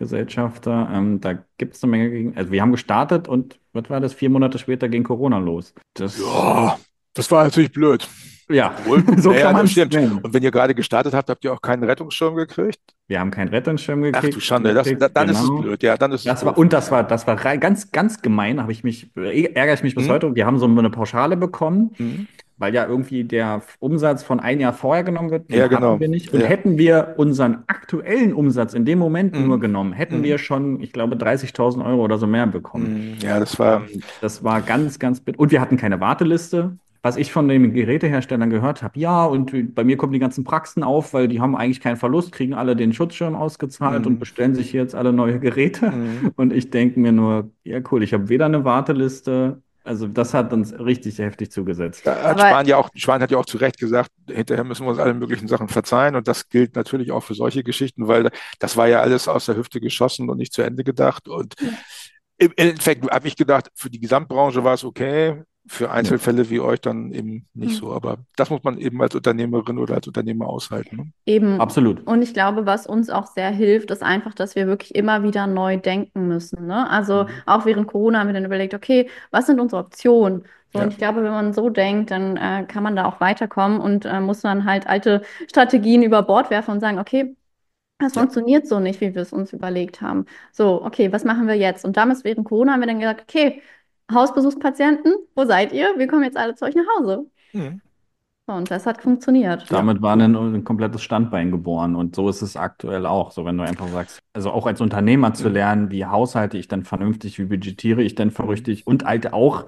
Gesellschafter. Da gibt es eine Menge gegen. Also wir haben gestartet und was war das? 4 Monate später ging Corona los. Ja, das war natürlich blöd. Ja, Obwohl, so kann naja, man das es stimmt. nennen. Und wenn ihr gerade gestartet habt, habt ihr auch keinen Rettungsschirm gekriegt? Wir haben keinen Rettungsschirm Ach du gekriegt, Schande, dann ist es genau. blöd. Ja, dann ist es doof. Ganz, ganz gemein, ärgere ich mich bis Hm? heute. Wir haben so eine Pauschale bekommen, Hm? weil ja irgendwie der Umsatz von ein Jahr vorher genommen wird. Ja, Den hatten genau. wir nicht. Und Ja. hätten wir unseren aktuellen Umsatz in dem Moment nur Hm? genommen, hätten Hm? wir schon, ich glaube, 30.000 Euro oder so mehr bekommen. Hm? Ja, das war. Das war ganz, ganz bitter. Und wir hatten keine Warteliste. Was ich von den Geräteherstellern gehört habe, ja, und bei mir kommen die ganzen Praxen auf, weil die haben eigentlich keinen Verlust, kriegen alle den Schutzschirm ausgezahlt und Hm? bestellen sich jetzt alle neue Geräte. Hm? Und ich denke mir nur, ja, cool, ich habe weder eine Warteliste, also das hat uns richtig heftig zugesetzt. Da hat Aber Spahn hat ja auch zu Recht gesagt, hinterher müssen wir uns alle möglichen Sachen verzeihen. Und das gilt natürlich auch für solche Geschichten, weil das war ja alles aus der Hüfte geschossen und nicht zu Ende gedacht. Und im Endeffekt habe ich gedacht, für die Gesamtbranche war es okay, für Ja, Einzelfälle wie euch dann eben nicht so. Aber das muss man eben als Unternehmerin oder als Unternehmer aushalten. Ne? eben, absolut. und ich glaube, was uns auch sehr hilft, ist einfach, dass wir wirklich immer wieder neu denken müssen. Ne? Also Mhm. auch während Corona haben wir dann überlegt, okay, was sind unsere Optionen? So, und Ja. ich glaube, wenn man so denkt, dann kann man da auch weiterkommen und muss man halt alte Strategien über Bord werfen und sagen, okay, das Ja. funktioniert so nicht, wie wir es uns überlegt haben. So, okay, was machen wir jetzt? Und damals während Corona haben wir dann gesagt, okay, Hausbesuchspatienten, wo seid ihr? Wir kommen jetzt alle zu euch nach Hause. Mhm. So, und das hat funktioniert. Ja. Damit war ein komplettes Standbein geboren und so ist es aktuell auch. So, wenn du einfach sagst, also auch als Unternehmer zu Mhm. lernen, wie haushalte ich denn vernünftig, wie budgetiere ich denn Mhm. vernünftig und halt auch,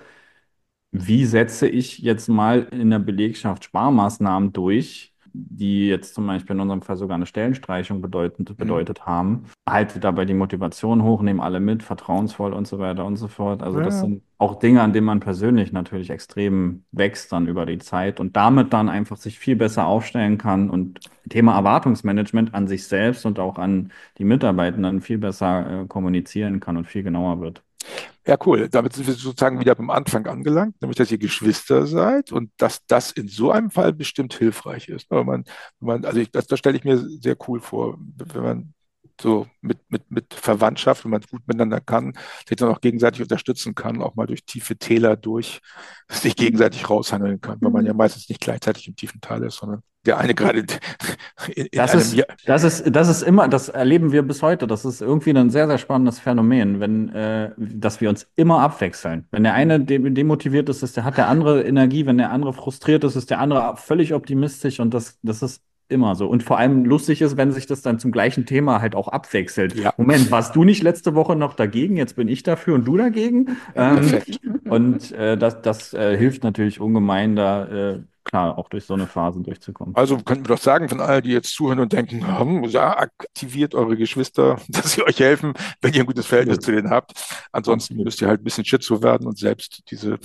wie setze ich jetzt mal in der Belegschaft Sparmaßnahmen durch, die jetzt zum Beispiel in unserem Fall sogar eine Stellenstreichung Mhm. bedeutet haben? Halte dabei die Motivation hoch, nehme alle mit, vertrauensvoll und so weiter und so fort. Also das Ja. sind auch Dinge, an denen man persönlich natürlich extrem wächst dann über die Zeit und damit dann einfach sich viel besser aufstellen kann und Thema Erwartungsmanagement an sich selbst und auch an die Mitarbeitenden viel besser kommunizieren kann und viel genauer wird. Ja, cool. Damit sind wir sozusagen wieder beim Anfang angelangt, nämlich dass ihr Geschwister seid und dass das in so einem Fall bestimmt hilfreich ist. Also das stelle ich mir sehr cool vor, wenn man so mit Verwandtschaft, wenn man gut miteinander kann, sich dann auch gegenseitig unterstützen kann, auch mal durch tiefe Täler durch sich gegenseitig raushandeln kann, weil man ja Mhm. meistens nicht gleichzeitig im tiefen Tal ist, sondern der eine gerade in Das einem ist, Jahr. das ist immer, das erleben wir bis heute. Das ist irgendwie ein sehr, sehr spannendes Phänomen, dass wir uns immer abwechseln. Wenn der eine demotiviert hat der andere Energie. Wenn der andere frustriert ist der andere völlig optimistisch und das ist immer so. Und vor allem lustig ist, wenn sich das dann zum gleichen Thema halt auch abwechselt. Ja, Moment, warst du nicht letzte Woche noch dagegen? Jetzt bin ich dafür und du dagegen. ja, perfekt. Und das hilft natürlich ungemein, da klar auch durch so eine Phase durchzukommen. Also könnten wir doch sagen, von all die jetzt zuhören und denken, ja, aktiviert eure Geschwister, dass sie euch helfen, wenn ihr ein gutes Verhältnis Absolut. zu denen habt. Ansonsten Absolut. müsst ihr halt ein bisschen Schizo werden und selbst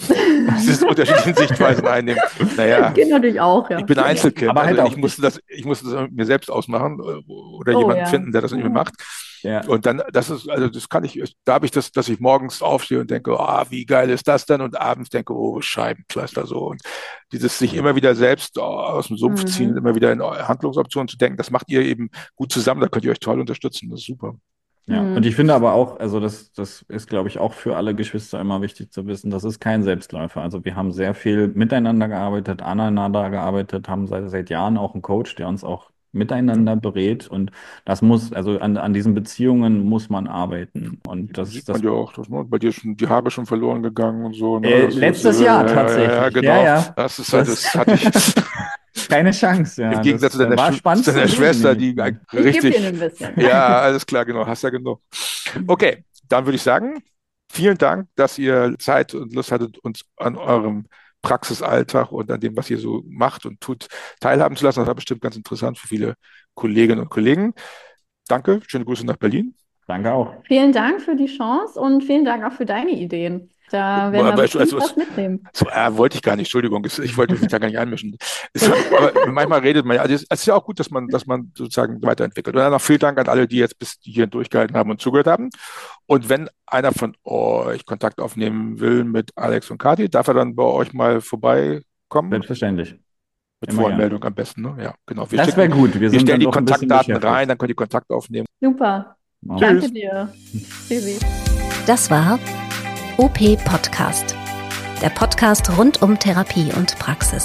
diese unterschiedlichen Sichtweisen einnehmen. Naja, Geht natürlich auch, ich ja. bin Einzelkind, Aber also halt auch nicht. ich musste das mit mir selbst ausmachen oder Oh jemanden ja. finden, der das mit mir macht. Ja, Und dann, das kann ich, da habe ich das, dass ich morgens aufstehe und denke, wie geil ist das denn? Und abends denke, oh, Scheibenkleister so. Und dieses sich immer wieder selbst aus dem Sumpf ziehen, Mhm. immer wieder in Handlungsoptionen zu denken, das macht ihr eben gut zusammen, da könnt ihr euch toll unterstützen, das ist super. ja. Und Mhm. ich finde aber auch, also das ist, glaube ich, auch für alle Geschwister immer wichtig zu wissen, das ist kein Selbstläufer. Also wir haben sehr viel miteinander gearbeitet, aneinander gearbeitet, haben seit Jahren auch einen Coach, der uns auch miteinander berät. Und also an diesen Beziehungen muss man arbeiten. Und Sieht man ja auch, dass bei dir schon die Haare schon verloren gegangen und so. Ne? letztes Jahr Ja, tatsächlich. Ja, genau. ja. Das ist halt, Das das hatte ich keine Chance, im ja. Gegensatz Das zu war spannend zu zu deiner sehen, Schwester, nämlich. die Ich gebe dir richtig, ein bisschen. ja, alles klar, genau, hast ja genug. Okay, dann würde ich sagen, vielen Dank, dass ihr Zeit und Lust hattet, uns an eurem Praxisalltag und an dem, was ihr so macht und tut, teilhaben zu lassen. Das war bestimmt ganz interessant für viele Kolleginnen und Kollegen. Danke, schöne Grüße nach Berlin. Danke auch. Vielen Dank für die Chance und vielen Dank auch für deine Ideen. Da werden wir bestimmt was mitnehmen. So, wollte ich gar nicht, Entschuldigung, ich wollte mich da gar nicht einmischen. Aber manchmal redet man ja, also es ist ja auch gut, dass man sozusagen weiterentwickelt. Und dann noch vielen Dank an alle, die jetzt bis hierhin durchgehalten haben und zugehört haben. Und wenn einer von euch Kontakt aufnehmen will mit Alex und Kati, darf er dann bei euch mal vorbeikommen? Selbstverständlich. Mit Immer gern. Voranmeldung am besten, ne? Ja, genau. Das wäre gut. Wir Wir sind stellen dann die doch ein bisschen Kontaktdaten rein, beschäftigt. dann könnt ihr Kontakt aufnehmen. Super. Danke dir. Tschüssi. Das war OP Podcast, der Podcast rund um Therapie und Praxis.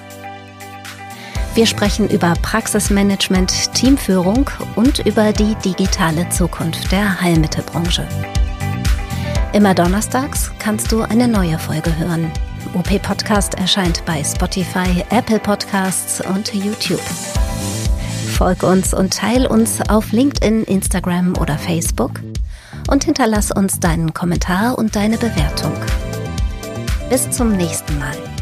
Wir sprechen über Praxismanagement, Teamführung und über die digitale Zukunft der Heilmittelbranche. Immer donnerstags kannst du eine neue Folge hören. OP Podcast erscheint bei Spotify, Apple Podcasts und YouTube. Folg uns und teil uns auf LinkedIn, Instagram oder Facebook und hinterlass uns deinen Kommentar und deine Bewertung. Bis zum nächsten Mal.